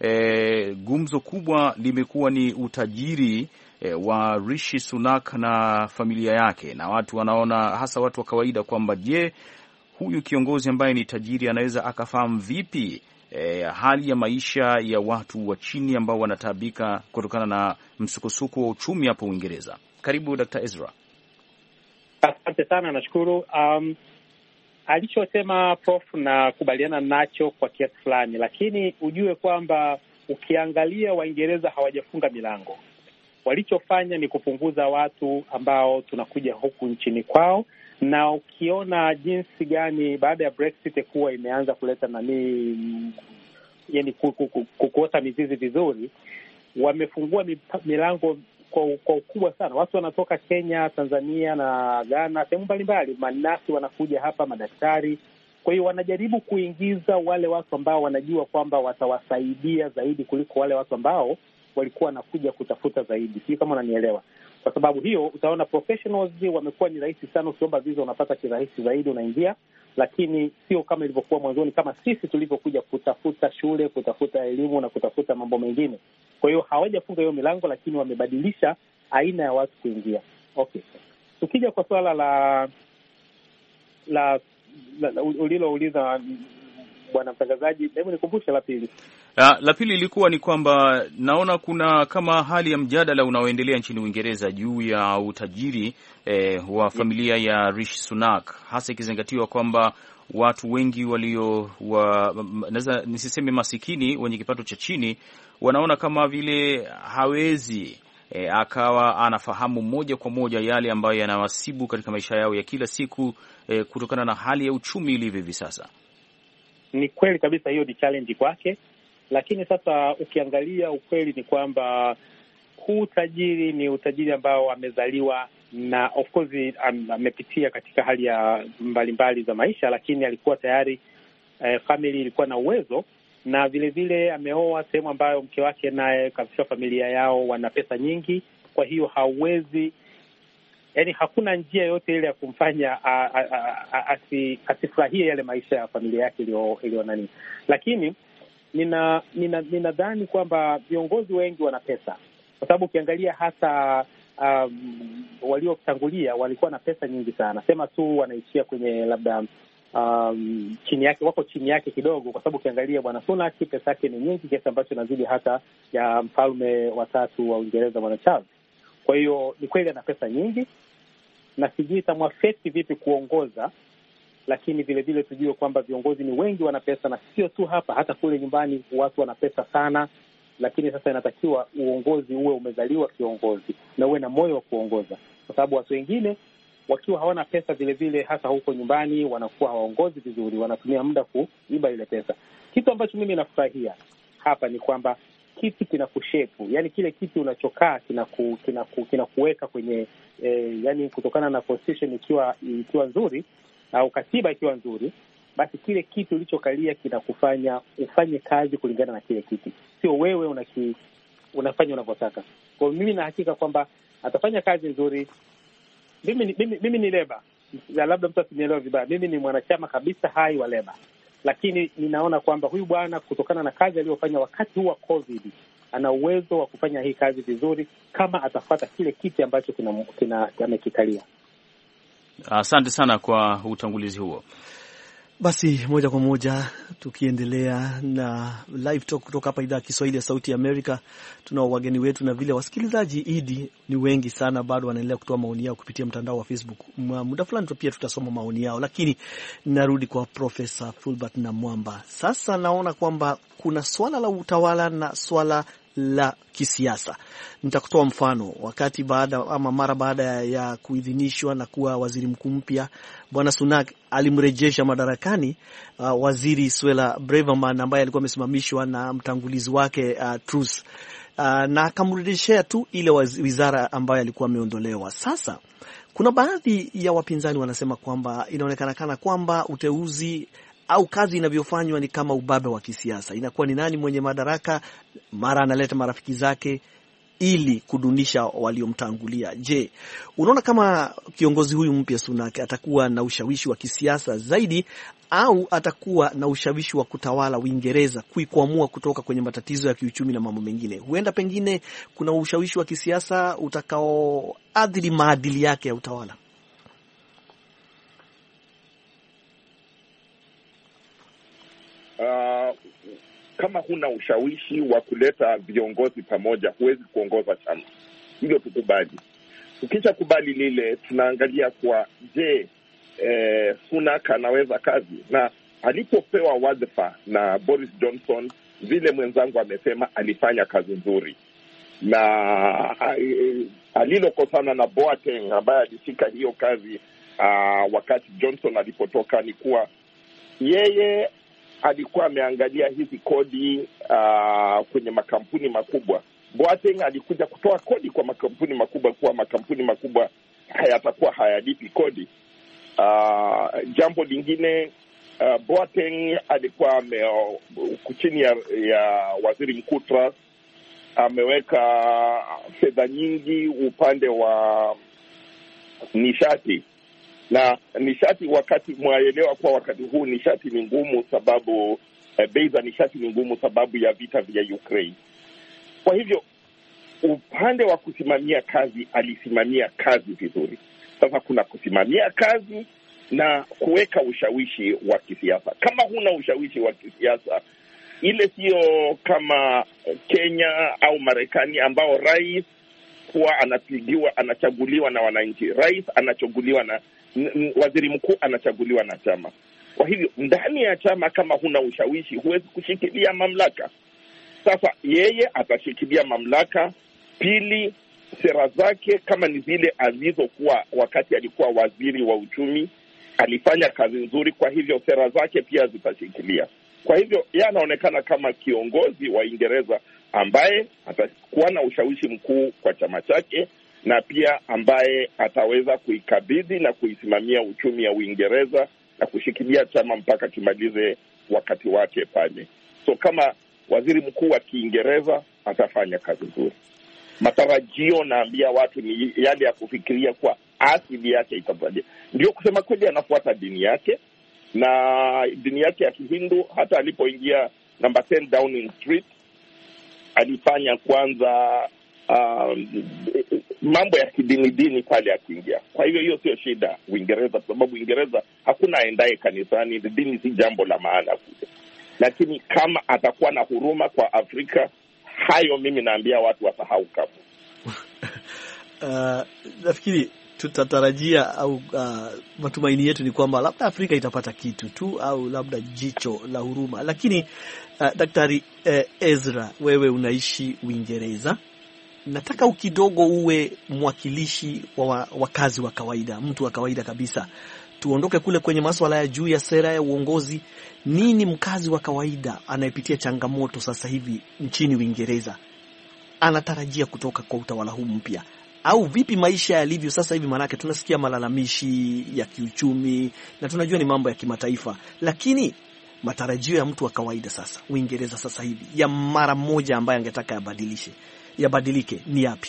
gumzo kubwa limekuwa ni utajiri wa Rishi Sunak na familia yake, na watu wanaona, hasa watu wa kawaida, kwamba je, huyu kiongozi ambaye ni tajiri anaweza akafahamu vipi hali ya maisha ya watu wa chini ambao wanataabika kutokana na msukosuko wa uchumi hapo Uingereza. Karibu Dr. Ezra. Asante sana, nashukuru. Alichosema Prof na kubaliana nacho kwa kiasi fulani, lakini ujue kwamba ukiangalia Waingereza hawajafunga milango. Walichofanya ni kupunguza watu ambao tunakuja huku nchini kwao, na ukiona jinsi gani baada ya Brexit kuwa imeanza kuleta kuota mizizi vizuri, wamefungua milango kwa ukubwa sana. Watu wanatoka Kenya, Tanzania na Ghana, sehemu mbalimbali, manasi wanakuja hapa, madaktari. Kwa hiyo wanajaribu kuingiza wale watu ambao wanajua kwamba watawasaidia zaidi kuliko wale watu ambao walikuwa wanakuja kutafuta zaidi. Sio kama unanielewa. Kwa sababu hiyo utaona professionals wamekuwa ni rahisi sana, ukiomba visa unapata kirahisi zaidi, unaingia, lakini sio kama ilivyokuwa mwanzoni, kama sisi tulivyokuja kutafuta shule, kutafuta elimu na kutafuta mambo mengine. Kwa hiyo hawajafunga hiyo milango, lakini wamebadilisha aina ya watu kuingia. Okay. Tukija kwa swala la ulilouliza bwana mtangazaji, hebu nikumbushe la pili. La pili ilikuwa ni kwamba naona kuna kama hali ya mjadala unaoendelea nchini Uingereza juu ya utajiri wa familia ya Rishi Sunak, hasa ikizingatiwa kwamba watu wengi naweza nisiseme masikini, wenye kipato cha chini, wanaona kama vile hawezi akawa anafahamu moja kwa moja yale ambayo yanawasibu katika maisha yao ya kila siku kutokana na hali ya uchumi ilivyo hivi sasa. Ni kweli kabisa, hiyo ni challenge kwake, lakini sasa ukiangalia ukweli ni kwamba huu tajiri ni utajiri ambao amezaliwa na of course amepitia katika hali ya mbalimbali za maisha, lakini alikuwa tayari family ilikuwa na uwezo, na vile vile ameoa sehemu ambayo mke wake naye katika familia yao wana pesa nyingi. Kwa hiyo hauwezi, yani hakuna njia yote ile ya kumfanya asifurahie yale maisha ya familia yake iliyo nani. Lakini ninadhani kwamba viongozi wengi wana pesa, kwa sababu ukiangalia hata waliotangulia walikuwa na pesa nyingi sana. Sema tu wanaishia kwenye labda chini yake, wako chini yake kidogo, kwa sababu ukiangalia bwana Sunak pesa yake ni nyingi kiasi ambacho inazidi hata ya mfalme wa 3 wa Uingereza bwana Charles. Kwa hiyo ni kweli ana pesa nyingi, na sijui itamwafekti vipi kuongoza, lakini vile vile tujue kwamba viongozi ni wengi wana pesa, na sio tu hapa, hata kule nyumbani watu wana pesa sana. Lakini sasa inatakiwa uongozi uwe umezaliwa kiongozi na uwe na moyo wa kuongoza, kwa sababu watu wengine wakiwa hawana pesa vile vile, hasa huko nyumbani, wanakuwa hawaongozi vizuri, wanatumia muda kuiba ile pesa. Kitu ambacho mimi nafurahia hapa ni kwamba kiti kinakushepu, yani kile kiti unachokaa kinakuweka kwenye yani kutokana na constitution ikiwa nzuri au katiba ikiwa nzuri, basi kile kiti ulichokalia kinakufanya ufanye kazi kulingana na kile kiti, sio wewe unafanya unavyotaka. Kwa hiyo mimi na hakika kwamba atafanya kazi nzuri. Mimi ni Leba, labda mtu asinielewe vibaya, mimi ni mwanachama kabisa hai wa Leba, lakini ninaona kwamba huyu bwana kutokana na kazi aliyofanya wakati huu wa COVID ana uwezo wa kufanya hii kazi vizuri kama atafuata kile kiti ambacho amekikalia. Asante sana kwa utangulizi huo. Basi moja kwa moja tukiendelea na live talk kutoka hapa idhaa ya Kiswahili ya Sauti ya Amerika, tunao wageni wetu na vile wasikilizaji Idi ni wengi sana, bado wanaendelea kutoa maoni yao kupitia mtandao wa Facebook. Muda fulani pia tutasoma maoni yao, lakini narudi kwa Profesa Fulbert na Mwamba. Sasa naona kwamba kuna swala la utawala na swala la kisiasa. Nitakutoa mfano. Wakati mara baada ya kuidhinishwa na kuwa waziri mkuu mpya, Bwana Sunak alimrejesha madarakani waziri Suella Braverman ambaye alikuwa amesimamishwa na mtangulizi wake Truss, na akamrejeshea tu ile wizara ambayo alikuwa ameondolewa. Sasa kuna baadhi ya wapinzani wanasema kwamba inaonekana kwamba uteuzi au kazi inavyofanywa ni kama ubabe wa kisiasa. Inakuwa ni nani mwenye madaraka, mara analeta marafiki zake ili kudunisha waliomtangulia. Je, unaona kama kiongozi huyu mpya Sunak atakuwa na ushawishi wa kisiasa zaidi au atakuwa na ushawishi wa kutawala Uingereza kuikwamua kutoka kwenye matatizo ya kiuchumi na mambo mengine? Huenda pengine kuna ushawishi wa kisiasa utakaoathiri maadili yake ya utawala. Kama huna ushawishi wa kuleta viongozi pamoja, huwezi kuongoza chama. Hilo tukubali. Ukisha kubali lile, tunaangalia kwa je, Sunak anaweza kazi? Na alipopewa wadhifa na Boris Johnson, vile mwenzangu amesema, alifanya kazi nzuri. Na alilokosana na Boateng ambaye alishika hiyo kazi wakati Johnson alipotoka ni kuwa yeye alikuwa ameangalia hizi kodi kwenye makampuni makubwa. Boateng alikuja kutoa kodi kwa makampuni makubwa, kwa makampuni makubwa hayatakuwa hayalipi kodi. Jambo lingine, Boateng alikuwa chini ya waziri mkuu Truss ameweka fedha nyingi upande wa nishati. Na nishati, wakati mwaelewa kwa wakati huu nishati ni ngumu, sababu bei za nishati ni ngumu sababu ya vita vya Ukraine. Kwa hivyo upande wa kusimamia kazi alisimamia kazi vizuri. Sasa kuna kusimamia kazi na kuweka ushawishi wa kisiasa. Kama huna ushawishi wa kisiasa, ile sio kama Kenya au Marekani ambao rais huwa anachaguliwa na wananchi. Rais anachaguliwa na waziri mkuu anachaguliwa na chama. Kwa hivyo ndani ya chama kama huna ushawishi, huwezi kushikilia mamlaka. Sasa yeye atashikilia mamlaka. Pili, sera zake kama ni zile alizokuwa wakati alikuwa waziri wa uchumi, alifanya kazi nzuri, kwa hivyo sera zake pia zitashikilia. Kwa hivyo yeye anaonekana kama kiongozi wa Uingereza ambaye atakuwa na ushawishi mkuu kwa chama chake, na pia ambaye ataweza kuikabidhi na kuisimamia uchumi ya Uingereza na kushikilia chama mpaka kimalize wakati wake pale. So kama waziri mkuu wa Kiingereza atafanya kazi nzuri. Matarajio naambia watu ni yale ya kufikiria kwa asili yake itabadia. Ndio kusema kweli anafuata dini yake, na dini yake ya Kihindu. Hata alipoingia number 10 Downing Street alifanya kwanza mambo ya kidini pale akiingia. Kwa hivyo hiyo sio shida Uingereza, sababu Uingereza hakuna aendaye kanisani, dini si jambo la maana kule. Lakini kama atakuwa na huruma kwa Afrika, hayo mimi naambia watu wasahau kabisa. Nafikiri tutatarajia au matumaini yetu ni kwamba labda Afrika itapata kitu tu au labda jicho la huruma. Lakini Daktari Ezra, wewe unaishi Uingereza nataka kidogo uwe mwakilishi wa wakazi wa kawaida, mtu wa kawaida kabisa. Tuondoke kule kwenye masuala ya juu ya sera ya uongozi. Nini mkazi wa kawaida anayepitia changamoto sasa hivi nchini Uingereza anatarajia kutoka kwa utawala huu mpya, au vipi maisha yalivyo sasa hivi? Maanake tunasikia malalamishi ya kiuchumi na tunajua ni mambo ya kimataifa, lakini matarajio ya mtu wa kawaida sasa Uingereza sasa hivi ya mara moja ambaye angetaka yabadilike ni yapi?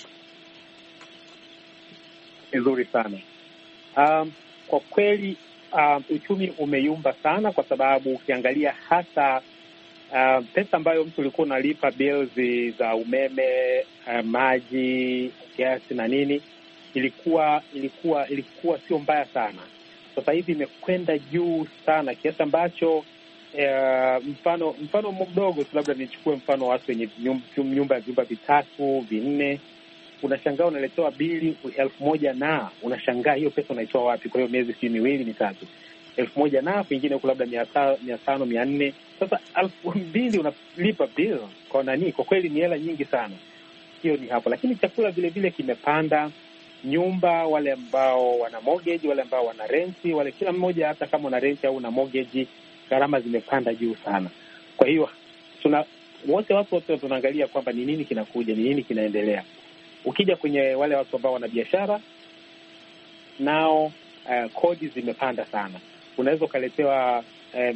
Nzuri sana. Kwa kweli uchumi umeyumba sana, kwa sababu ukiangalia hata pesa ambayo mtu ulikuwa unalipa bills za umeme, maji, gesi na nini, ilikuwa sio mbaya sana. Sasa hivi imekwenda juu sana kiasi ambacho mfano mdogo, labda nichukue mfano watu wenye nyumba ya vyumba 3, 4, unashangaa unaletewa bili 1,000 na unashangaa hiyo pesa unaitoa wapi? Kwa hiyo miezi 2 3, 1,000 na pengine huko labda 500, 400. Sasa 2,000 unalipa bill kwa nani? Kwa kweli ni hela nyingi sana. Hiyo ni hapo, lakini chakula vile vile kimepanda, nyumba, wale ambao wana mortgage, wale ambao wana renti, wale kila mmoja, hata kama una renti au una mortgage, gharama zimepanda juu sana. Kwa hiyo wote tunaangalia kwamba ni nini kinakuja, ni nini kinaendelea. Ukija kwenye wale watu ambao wana biashara, nao kodi zimepanda sana. Unaweza ukaletewa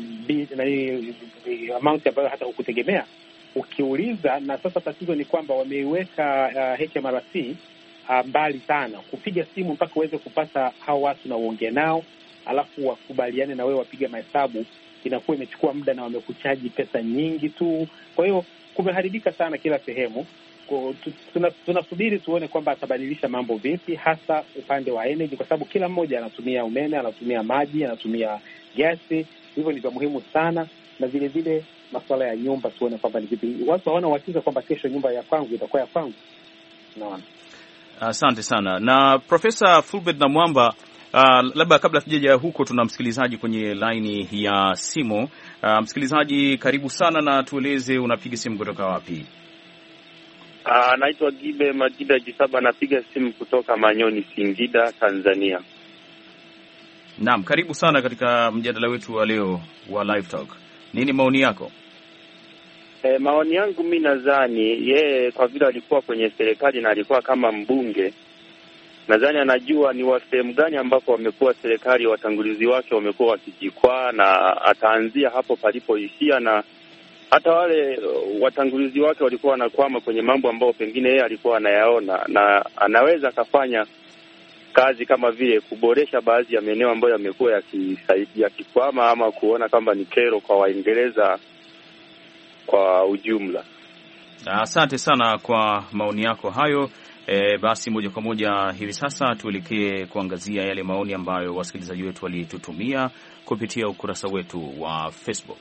amount ambayo hata hukutegemea. Ukiuliza, na sasa tatizo ni kwamba wameiweka HMRC mbali sana. Kupiga simu mpaka uweze kupata hao watu na uongee nao, alafu wakubaliane na wewe wapige mahesabu, inakuwa imechukua muda na wamekuchaji pesa nyingi tu. Kwa hiyo kumeharibika sana kila sehemu. Tunasubiri tuone kwamba atabadilisha mambo vipi, hasa upande wa energy, kwa sababu kila mmoja anatumia umeme, anatumia maji, anatumia gesi. Hivyo ni vya muhimu sana. Na vile vile masuala ya nyumba, tuone kwamba ni vipi. Watu hawana uhakika kwamba kesho nyumba ya kwangu itakuwa ya kwangu. Naona. Asante sana. Na Profesa Fulbert Namwamba, labda kabla tujaja huko, tuna msikilizaji kwenye laini ya simu. Msikilizaji, karibu sana, na tueleze unapiga simu kutoka wapi? Naitwa Gibe Magida Jisaba, napiga simu kutoka Manyoni, Singida, Tanzania. Naam, karibu sana katika mjadala wetu wa leo wa Live Talk. Nini maoni yako? Maoni yangu mimi nadhani yeye, kwa vile alikuwa kwenye serikali na alikuwa kama mbunge, nadhani anajua ni wa sehemu gani ambapo wamekuwa serikali, watangulizi wake wamekuwa wakijikwaa, na ataanzia hapo palipoishia. Na hata wale watangulizi wake walikuwa wanakwama kwenye mambo ambayo pengine yeye alikuwa anayaona, na anaweza kafanya kazi kama vile kuboresha baadhi ya maeneo ambayo yamekuwa yakisaidia kikwama ama kuona kama ni kero kwa Waingereza kwa ujumla. Asante sana kwa maoni yako hayo. Basi moja kwa moja hivi sasa tuelekee kuangazia yale maoni ambayo wasikilizaji wetu walitutumia kupitia ukurasa wetu wa Facebook.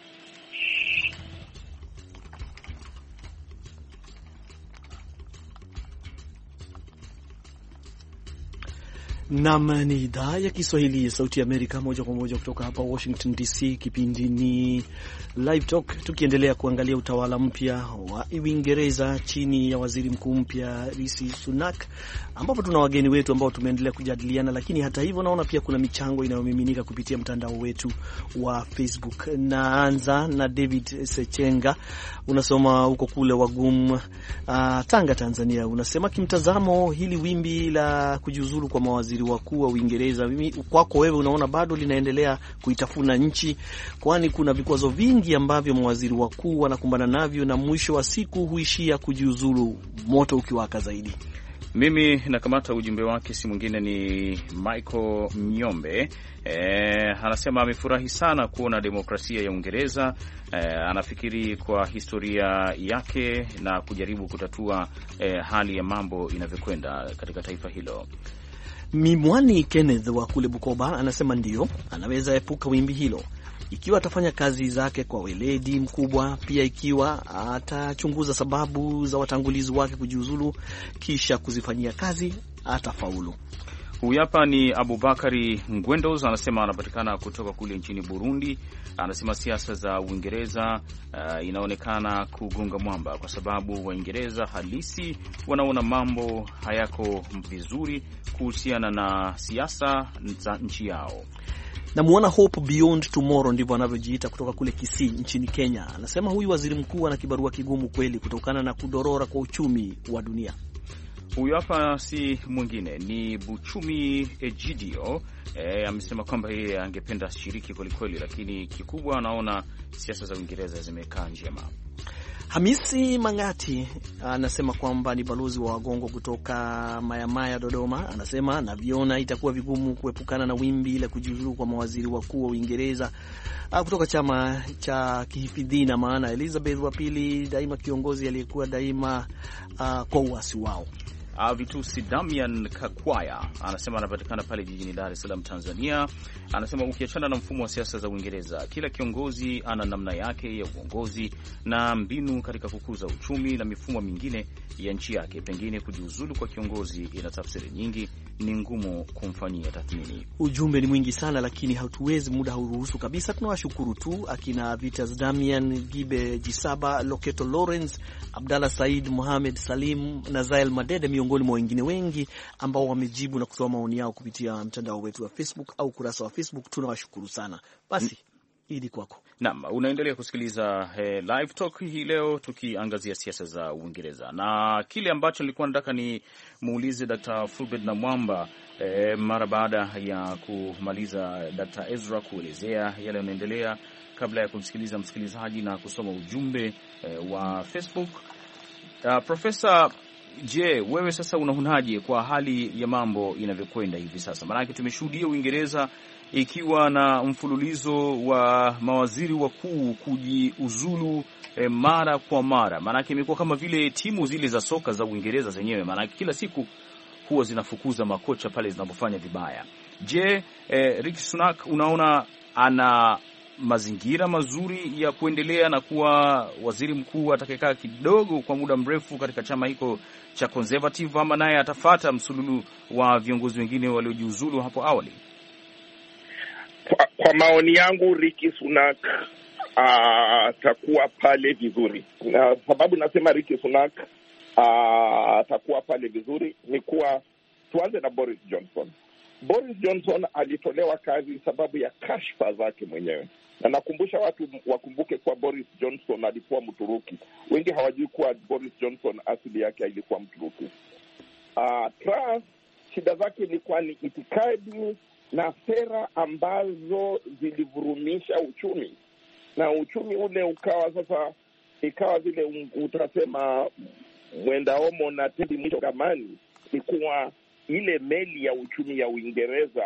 Nam, ni idhaa ya Kiswahili ya Sauti ya Amerika, moja kwa moja kutoka hapa Washington DC. Kipindi ni Live Talk, tukiendelea kuangalia utawala mpya wa Uingereza chini ya waziri mkuu mpya Rishi Sunak, ambapo tuna wageni wetu ambao tumeendelea kujadiliana. Lakini hata hivyo, naona pia kuna michango inayomiminika kupitia mtandao wetu wa Facebook. Naanza na David Sechenga, unasoma huko kule Wagum, Tanga, Tanzania. Unasema kimtazamo, hili wimbi la kujiuzulu kwa mawaziri wakuu wa Uingereza, kwako wewe unaona bado linaendelea kuitafuna nchi, kwani kuna vikwazo vingi ambavyo mawaziri wakuu wanakumbana navyo na mwisho wa siku huishia kujiuzulu moto ukiwaka zaidi? Mimi nakamata ujumbe wake, si mwingine ni Michael Mnyombe. Anasema amefurahi sana kuona demokrasia ya Uingereza. Anafikiri kwa historia yake na kujaribu kutatua hali ya mambo inavyokwenda katika taifa hilo. Mimwani Kenneth wa kule Bukoba anasema ndio, anaweza epuka wimbi hilo ikiwa atafanya kazi zake kwa weledi mkubwa, pia ikiwa atachunguza sababu za watangulizi wake kujiuzulu kisha kuzifanyia kazi, atafaulu. Huyu hapa ni Abubakari Ngwendos, anasema anapatikana kutoka kule nchini Burundi. Anasema siasa za Uingereza inaonekana kugonga mwamba kwa sababu Waingereza halisi wanaona mambo hayako vizuri kuhusiana na siasa za nchi yao. Namuona Hope Beyond Tomorrow, ndivyo anavyojiita, kutoka kule Kisii nchini Kenya. Anasema huyu waziri mkuu ana kibarua kigumu kweli kutokana na kudorora kwa uchumi wa dunia. Huyu hapa si mwingine ni Buchumi Egidio. Amesema kwamba yeye angependa shiriki kwelikweli, lakini kikubwa anaona siasa za Uingereza zimekaa njema. Hamisi Mangati anasema kwamba ni balozi wa Wagongo kutoka Mayamaya, Dodoma. Anasema naviona itakuwa vigumu kuepukana na wimbi ile kujiuzulu kwa mawaziri wakuu wa Uingereza kutoka chama cha kihifidhina, maana Elizabeth wa pili daima kiongozi aliyekuwa daima kwa uasi wao. Vitusi Damian Kakwaya anasema anapatikana pale jijini Dar es Salaam, Tanzania. Anasema ukiachana na mfumo wa siasa za Uingereza, kila kiongozi ana namna yake ya uongozi na mbinu katika kukuza uchumi na mifumo mingine ya nchi yake. Pengine kujiuzulu kwa kiongozi ina tafsiri nyingi, ni ngumu kumfanyia tathmini. Ujumbe ni mwingi sana, lakini hatuwezi, muda hauruhusu kabisa. Tunawashukuru tu akina Vitas Damian, Gibe Jisaba, Loketo Lawrence, Abdalla Said, Mohamed Salim na Zael Madede, miongoni mwa wengine wengi ambao wamejibu na kutoa maoni yao kupitia mtandao wetu wa Facebook au kurasa wa Facebook. Tunawashukuru sana. Basi Idi kwako. Naam, unaendelea kusikiliza Live Talk hii leo tukiangazia siasa za Uingereza, na kile ambacho nilikuwa nataka ni muulize Dr. Fulbert Namwamba mara baada ya kumaliza Dr. Ezra kuelezea yale yanaendelea, kabla ya kumsikiliza msikilizaji na kusoma ujumbe wa Facebook. Profesa, je, wewe sasa unaonaje kwa hali ya mambo inavyokwenda hivi sasa? Maana tumeshuhudia Uingereza ikiwa na mfululizo wa mawaziri wakuu kujiuzulu mara kwa mara. Maana imekuwa kama vile timu zile za soka za Uingereza zenyewe, maana kila siku huwa zinafukuza makocha pale zinapofanya vibaya. Je, Rishi Sunak unaona ana mazingira mazuri ya kuendelea na kuwa waziri mkuu atakayekaa kidogo kwa muda mrefu katika chama hiko cha Conservative, ama naye atafata msululu wa viongozi wengine waliojiuzulu hapo awali? Kwa maoni yangu, Rishi Sunak atakuwa pale vizuri, na sababu nasema Rishi Sunak atakuwa pale vizuri ni kuwa, tuanze na Boris Johnson. Boris Johnson alitolewa kazi sababu ya kashfa zake mwenyewe, na nakumbusha watu wakumbuke kuwa Boris Johnson alikuwa Mturuki. Wengi hawajui kuwa Boris Johnson asili yake ilikuwa Mturuki. Truss, shida zake ilikuwa ni itikadi na sera ambazo zilivurumisha uchumi, na uchumi ule ukawa sasa, ikawa vile utasema mwendaomo na tendi mwisho kamani. Ikuwa ile meli ya uchumi ya Uingereza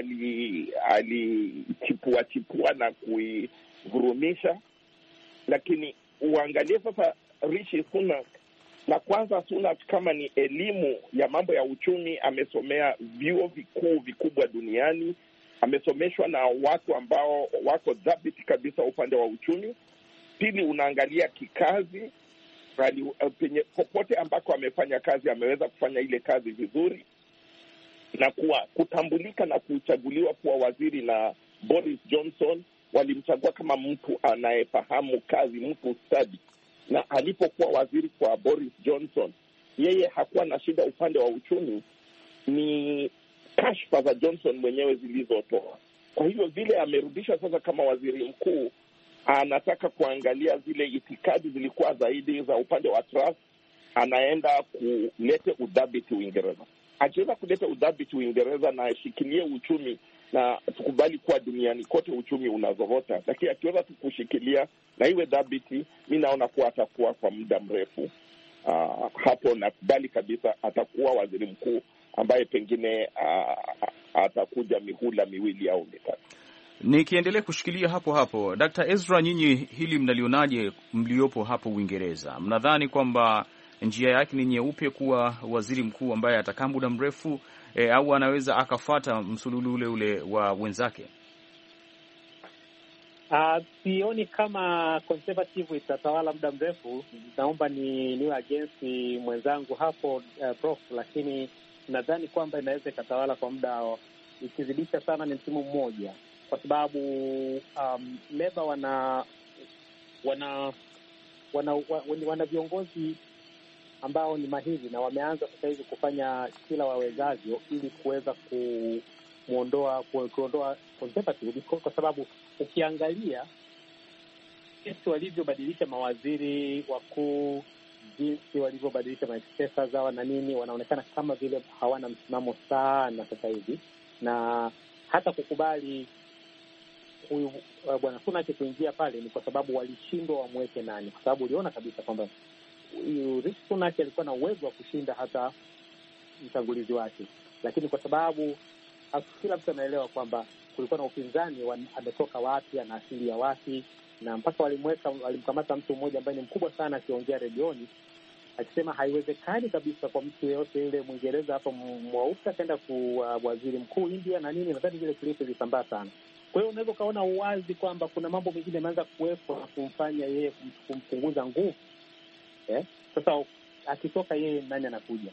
alichipua na kuivurumisha. Lakini uangalie sasa Rishi Sunak, na kwanza Sunak kama ni elimu ya mambo ya uchumi, amesomea vyuo vikuu vikubwa duniani, amesomeshwa na watu ambao wako dhabiti kabisa upande wa uchumi. Pili, unaangalia kikazi, penye popote ambako amefanya kazi ameweza kufanya ile kazi vizuri, na kutambulika na kuchaguliwa kuwa waziri na Boris Johnson. Walimchagua kama mtu anayefahamu kazi, mtu stadi. Na alipokuwa waziri kwa Boris Johnson, yeye hakuwa na shida upande wa uchumi, ni kashfa za Johnson mwenyewe zilizotoa. Kwa hivyo vile amerudisha sasa kama waziri mkuu, anataka kuangalia zile itikadi zilikuwa zaidi za upande wa Truss, anaenda kulete udhabiti Uingereza. Akiweza kuleta udhabiti Uingereza na ashikilie uchumi, na tukubali kuwa duniani kote uchumi unazorota, lakini akiweza kushikilia na iwe dhabiti, mimi naona kuwa atakuwa kwa muda mrefu hapo, na kubali kabisa atakuwa waziri mkuu ambaye pengine atakuja mihula miwili au mitatu. Nikiendelea kushikilia hapo, Dr. Ezra, nyinyi hili mnalionaje mliopo hapo Uingereza? Mnadhani kwamba njia yake ni nyeupe kuwa waziri mkuu ambaye atakaa muda mrefu, au anaweza akafata msululu ule wa wenzake? Sioni kama Conservative itatawala muda mrefu. Naomba niwe against mwenzangu hapo Prof, lakini nadhani kwamba inaweza ikatawala kwa muda, ikizidisha sana ni msimu mmoja, kwa sababu Labour wana viongozi ambao ni mahiri na wameanza sasa hivi kufanya kila wawezavyo ili kuweza kuondoa Conservative, kwa sababu ukiangalia jinsi walivyobadilisha mawaziri wakuu, jinsi walivyobadilisha maexpesa zao na nini, wanaonekana kama vile hawana msimamo sana sasa hivi, na hata kukubali huyu bwana Sunak kuingia pale ni kwa sababu walishindwa wamweke nani, kwa sababu uliona kabisa kwamba Rishi Sunak alikuwa na uwezo wa kushinda hata mtangulizi wake, lakini kwa sababu kila mtu anaelewa kwamba kulikuwa na upinzani, ametoka wapi, ana asili ya wapi, na mpaka walimkamata mtu mmoja ambaye ni mkubwa sana akiongea redioni akisema haiwezekani kabisa kwa mtu yeyote yule Mwingereza hapa mweusi akaenda kuwa waziri mkuu India na nini. Nadhani vile klipu ilisambaa sana. Kwa hiyo unaweza ukaona uwazi kwamba kuna mambo mengine yameanza kuwepo na kumfanya yeye kumpunguza nguvu. Sasa akitoka yeye nani anakuja?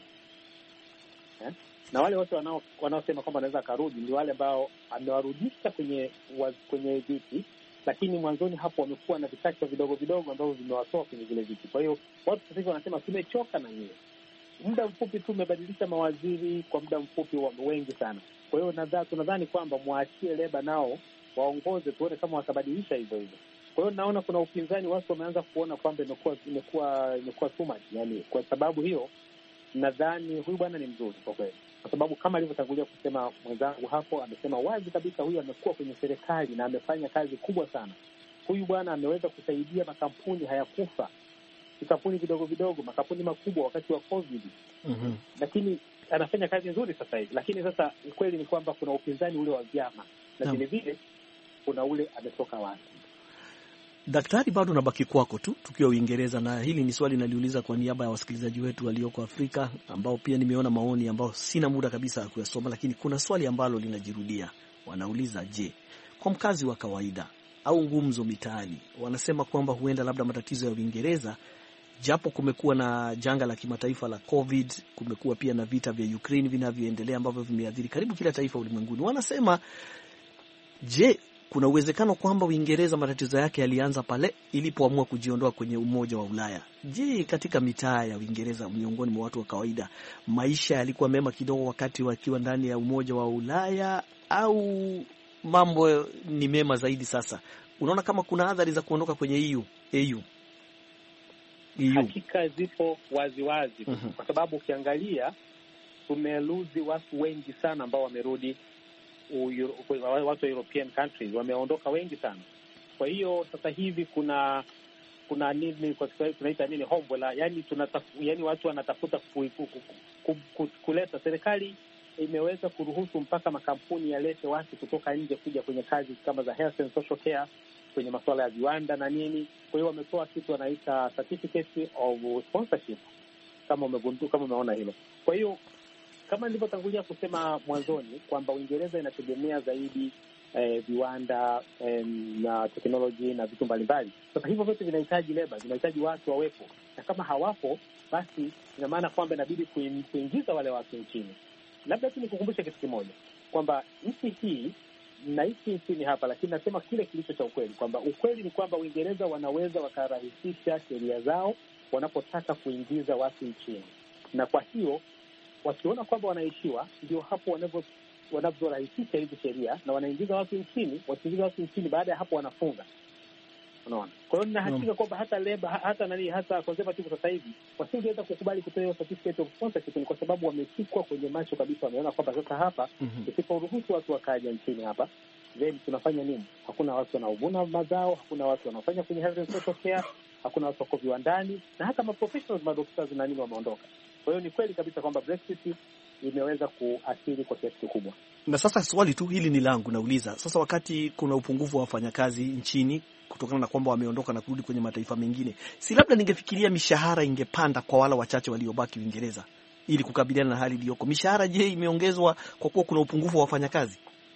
Na wale wote wanaosema kwamba anaweza akarudi ni wale ambao amewarudisha kwenye viti, lakini mwanzoni hapo wamekuwa na vitaka vidogo vidogo ambavyo vimewatoa kwenye vile viti. Kwa hiyo watu sasa hivi wanasema tumechoka na nyie. Muda mfupi tu umebadilisha mawaziri kwa muda mfupi wengi sana. Kwa hiyo tunadhani kwamba muachie Labour nao waongoze, tuone kama watabadilisha hivyo hivyo. Kwa hiyo naona kuna upinzani, watu wameanza kuona kwamba imekuwa too much. Yani kwa sababu hiyo nadhani huyu bwana ni mzuri kwa kweli, kwa sababu kama alivyotangulia kusema mwenzangu hapo, amesema wazi kabisa huyu amekuwa kwenye serikali na amefanya kazi kubwa sana. Huyu bwana ameweza kusaidia makampuni hayakufa, makampuni vidogo vidogo, makampuni makubwa wakati wa COVID. Lakini anafanya kazi nzuri sasa hivi. Lakini sasa ukweli ni kwamba kuna upinzani ule wa vyama na vile vile kuna ule ametoka wapi. Daktari, bado nabaki kwako tu tukiwa Uingereza, na hili ni swali naliuliza kwa niaba ya wasikilizaji wetu walioko Afrika ambao pia nimeona maoni ambao sina muda kabisa kuyasoma, lakini kuna swali ambalo linajirudia. Wanauliza, je, kwa mkazi wa kawaida au ngumzo mitaani, wanasema kwamba huenda labda matatizo ya Uingereza, japo kumekuwa na janga la kimataifa la COVID, kumekuwa pia na vita vya Ukraine vinavyoendelea ambavyo vimeathiri karibu kila taifa ulimwenguni. Wanasema, je, kuna uwezekano kwamba Uingereza matatizo yake yalianza pale ilipoamua kujiondoa kwenye Umoja wa Ulaya? Je, katika mitaa ya Uingereza miongoni mwa watu wa kawaida maisha yalikuwa mema kidogo wakati wakiwa ndani ya Umoja wa Ulaya, au mambo ni mema zaidi sasa? Unaona kama kuna athari za kuondoka kwenye EU? Hakika zipo wazi kwa sababu ukiangalia tumeluzi watu wengi sana ambao wamerudi, watu wa European countries wameondoka wengi sana. Kwa hiyo sasa hivi kuna nini kwa Kiswahili tunaita nini, hombola, yani watu wanatafuta kuleta. Serikali imeweza kuruhusu mpaka makampuni yalete watu kutoka nje kuja kwenye kazi kama za health and social care, kwenye masuala ya viwanda na nini. Kwa hiyo wametoa kitu wanaita certificate of sponsorship, kama umeona hilo. Kwa hiyo kama nilivyotangulia kusema mwanzoni kwamba Uingereza inategemea zaidi viwanda na teknolojia na vitu mbalimbali. Sasa hivyo vyote vinahitaji Labour, vinahitaji watu wawepo, na kama hawapo basi ina maana kwamba inabidi kuingiza wale watu nchini. Labda tu nikukumbushe kitu kimoja kwamba nchi hii naishi nchini hapa, lakini nasema kile kilicho cha ukweli kwamba ukweli ni kwamba Uingereza wanaweza wakarahisisha sheria zao wanapotaka kuingiza watu nchini, na kwa hiyo wakiona kwamba wanaishiwa ndio hapo wanavyorahisisha hizi sheria na wanaingiza watu nchini. Wakiingiza watu nchini, baada ya hapo wanafunga. Unaona? Kwa hiyo nina hakika kwamba hata Labour hata Conservative sasa hivi wasingeweza kukubali kutoa hiyo certificate of sponsorship, ni kwa sababu wameshikwa kwenye macho kabisa. Wameona kwamba sasa hapa tusiporuhusu watu wakaja nchini hapa, then tunafanya nini? Hakuna watu wanaovuna mazao, hakuna watu wanaofanya kwenye health and social care, hakuna watu wako viwandani, na hata maprofessionals, madoctors na nini wameondoka. Kwa hiyo ni kweli kabisa kwamba Brexit imeweza kuathiri kwa kiasi kikubwa. Na sasa swali tu hili ni langu, nauliza sasa, wakati kuna upungufu wa wafanyakazi nchini kutokana na kwamba wameondoka na kurudi kwenye mataifa mengine, si labda ningefikiria mishahara ingepanda kwa wale wachache waliobaki Uingereza ili kukabiliana na hali iliyoko? Mishahara je, imeongezwa kwa kuwa kuna upungufu wa wafanyakazi?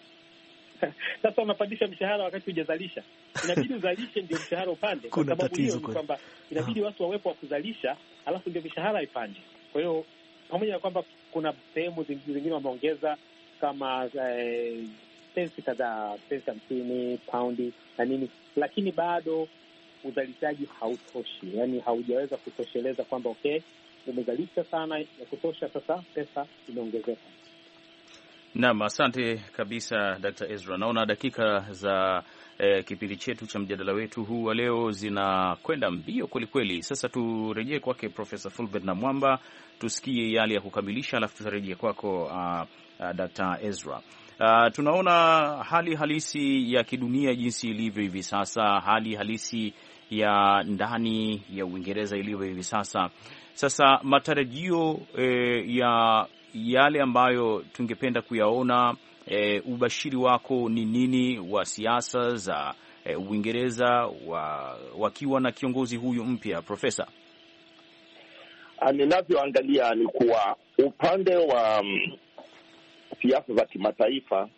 Sasa unapandisha mshahara wakati hujazalisha. Inabidi uzalishe ndio mshahara upande. Kwa sababu hiyo ni kwamba inabidi watu wawepo wa kuzalisha, alafu ndio mishahara ipande. Kwa hiyo pamoja na kwamba kuna sehemu zingine wameongeza kama pence kadhaa, pence 50, paundi na nini, lakini bado uzalishaji hautoshi, yani haujaweza kutosheleza kwamba okay, umezalisha sana ya kutosha, sasa pesa imeongezeka. Naam, asante kabisa Dr. Ezra. Naona dakika za kipindi chetu cha mjadala wetu huu wa leo zinakwenda mbio kwelikweli. Sasa turejee kwake Profesa Fulbert Namwamba tusikie yale ya kukamilisha, alafu tutarejea kwako Dr. Ezra. Tunaona hali halisi ya kidunia jinsi ilivyo hivi sasa, hali halisi ya ndani ya Uingereza ilivyo hivi sasa. Sasa matarajio ya yale ambayo tungependa kuyaona, ubashiri wako ni nini wa siasa za Uingereza wakiwa na kiongozi huyu mpya, Profesa? Ninavyoangalia ni kuwa upande wa siasa za kimataifa,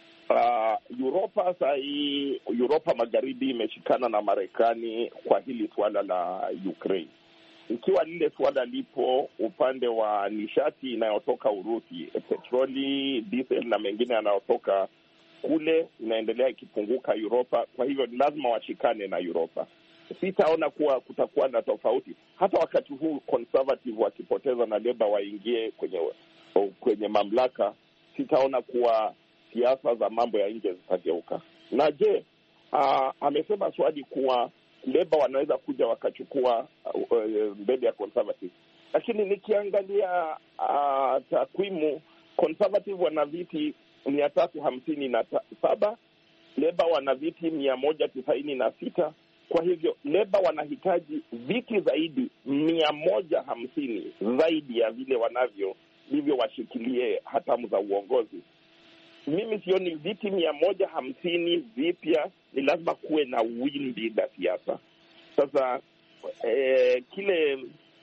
Europa Magharibi imeshikana na Marekani kwa hili suala la Ukraine. Ikiwa lile suala lipo upande wa nishati inayotoka Urusi, petroli, diesel na mengine yanayotoka kule, inaendelea ikipunguka Europa. Kwa hivyo ni lazima washikane na Europa. Sitaona kuwa kutakuwa na tofauti. Hata wakati huu conservative wakipoteza na Labour waingie kwenye mamlaka, sitaona kuwa siasa za mambo ya nje zitageuka. Na je, amesema swali kuwa Labour wanaweza kuja wakachukua mbele ya conservative. Lakini nikiangalia takwimu, conservative wana viti 357, Labour wana viti 196. Kwa hivyo Labour wanahitaji viti zaidi 150 zaidi ya vile wanavyo, hivyo washikilie hatamu za uongozi. Mimi sioni viti 150 vipya, ni lazima kuwe na wimbi la siasa. Sasa kile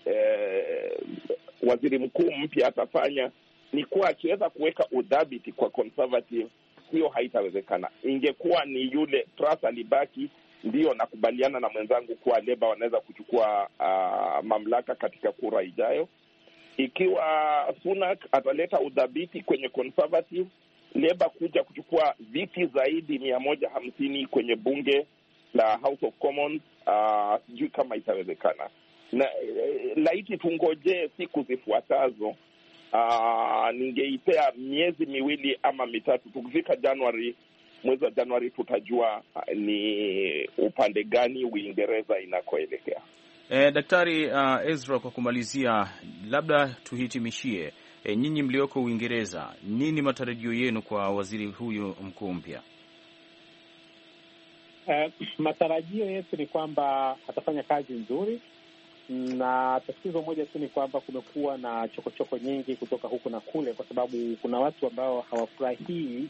waziri mkuu mpya atafanya ni kuwa akiweza kuweka udhabiti kwa conservative, hiyo haitawezekana. Ingekuwa ni yule Truss alibaki, ndio nakubaliana na mwenzangu kuwa Labour wanaweza kuchukua mamlaka katika kura ijayo. Ikiwa Sunak ataleta udhabiti kwenye conservative, Labour kuja kuchukua viti zaidi 150 kwenye bunge la House of Commons, sijui kama itawezekana. Na laiti tungoje siku zifuatazo, ningeipea miezi 2 ama 3. Tukifika mwezi wa Januari tutajua ni upande gani Uingereza inakoelekea. Daktari Ezra, kwa kumalizia, labda tuhitimishie, nyinyi mlioko Uingereza, nini matarajio yenu kwa waziri huyu mkuu mpya? Matarajio yetu ni kwamba atafanya kazi nzuri, na tatizo moja tu ni kwamba kumekuwa na chokochoko nyingi kutoka huku na kule, kwa sababu kuna watu ambao hawafurahii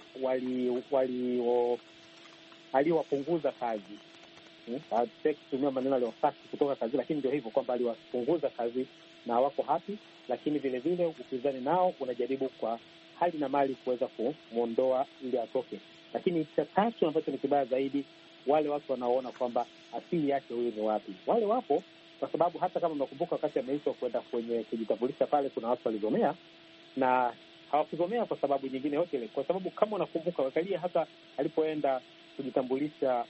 aliwapunguza kazi. Hataki kutumia maneno aliyofaki kutoka kazi, lakini ndio hivyo kwamba aliwapunguza kazi na wako happy, lakini vile vile upinzani nao unajaribu kwa hali na mali kuweza kumuondoa ili atoke. Lakini cha tatu ambacho ni kibaya zaidi, wale watu wanaoona kwamba asili yake huyu ni wapi. Wale wapo, kwa sababu hata kama mnakumbuka wakati ameitwa kwenda kwenye kujitambulisha pale, kuna watu walizomea na hawakuzomea kwa sababu nyingine yote ile. Kwa sababu kama unakumbuka, wakalia hata alipoenda kujitambulisha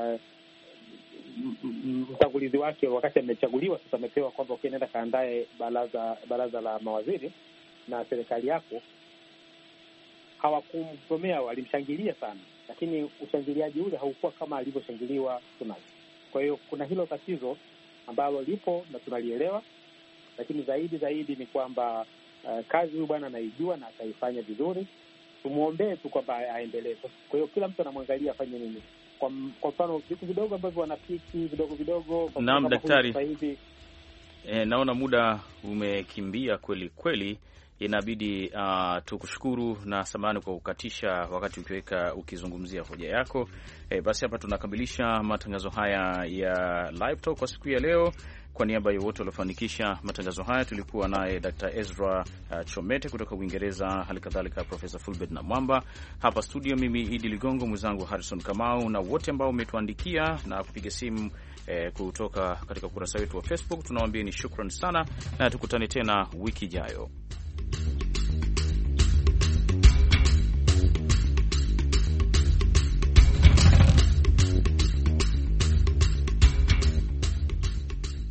mtangulizi wake wakati amechaguliwa, sasa amepewa kwamba okay, nenda kaandae baraza la mawaziri na serikali yako, hawakumsomea, walimshangilia sana, lakini ushangiliaji ule haukuwa kama alivyoshangiliwa Sunak. Kwa hiyo kuna hilo tatizo ambalo lipo na tunalielewa, lakini zaidi ni kwamba kazi huyu bwana anaijua na ataifanya vizuri. Tumuombee tu kwamba aendelee. Kwa hiyo kila mtu anamwangalia afanye nini. Kwa mfano vitu vidogo ambavyo wanapiki vidogo. Naam daktari, naona muda umekimbia kweli. Inabidi tukushukuru na samahani kwa kukatisha wakati ukizungumzia hoja yako. Basi hapa tunakamilisha matangazo haya ya Live Talk kwa siku ya leo. Kwa niaba ya wote waliofanikisha matangazo haya, tulikuwa naye Dr. Ezra Chomete kutoka Uingereza, hali kadhalika Profesa Fulbert Namwamba hapa studio, mimi Idi Ligongo, mwenzangu Harrison Kamau, na wote ambao umetuandikia na kupiga simu kutoka katika ukurasa wetu wa Facebook. Tunawaambia ni shukran sana na tukutane tena wiki ijayo.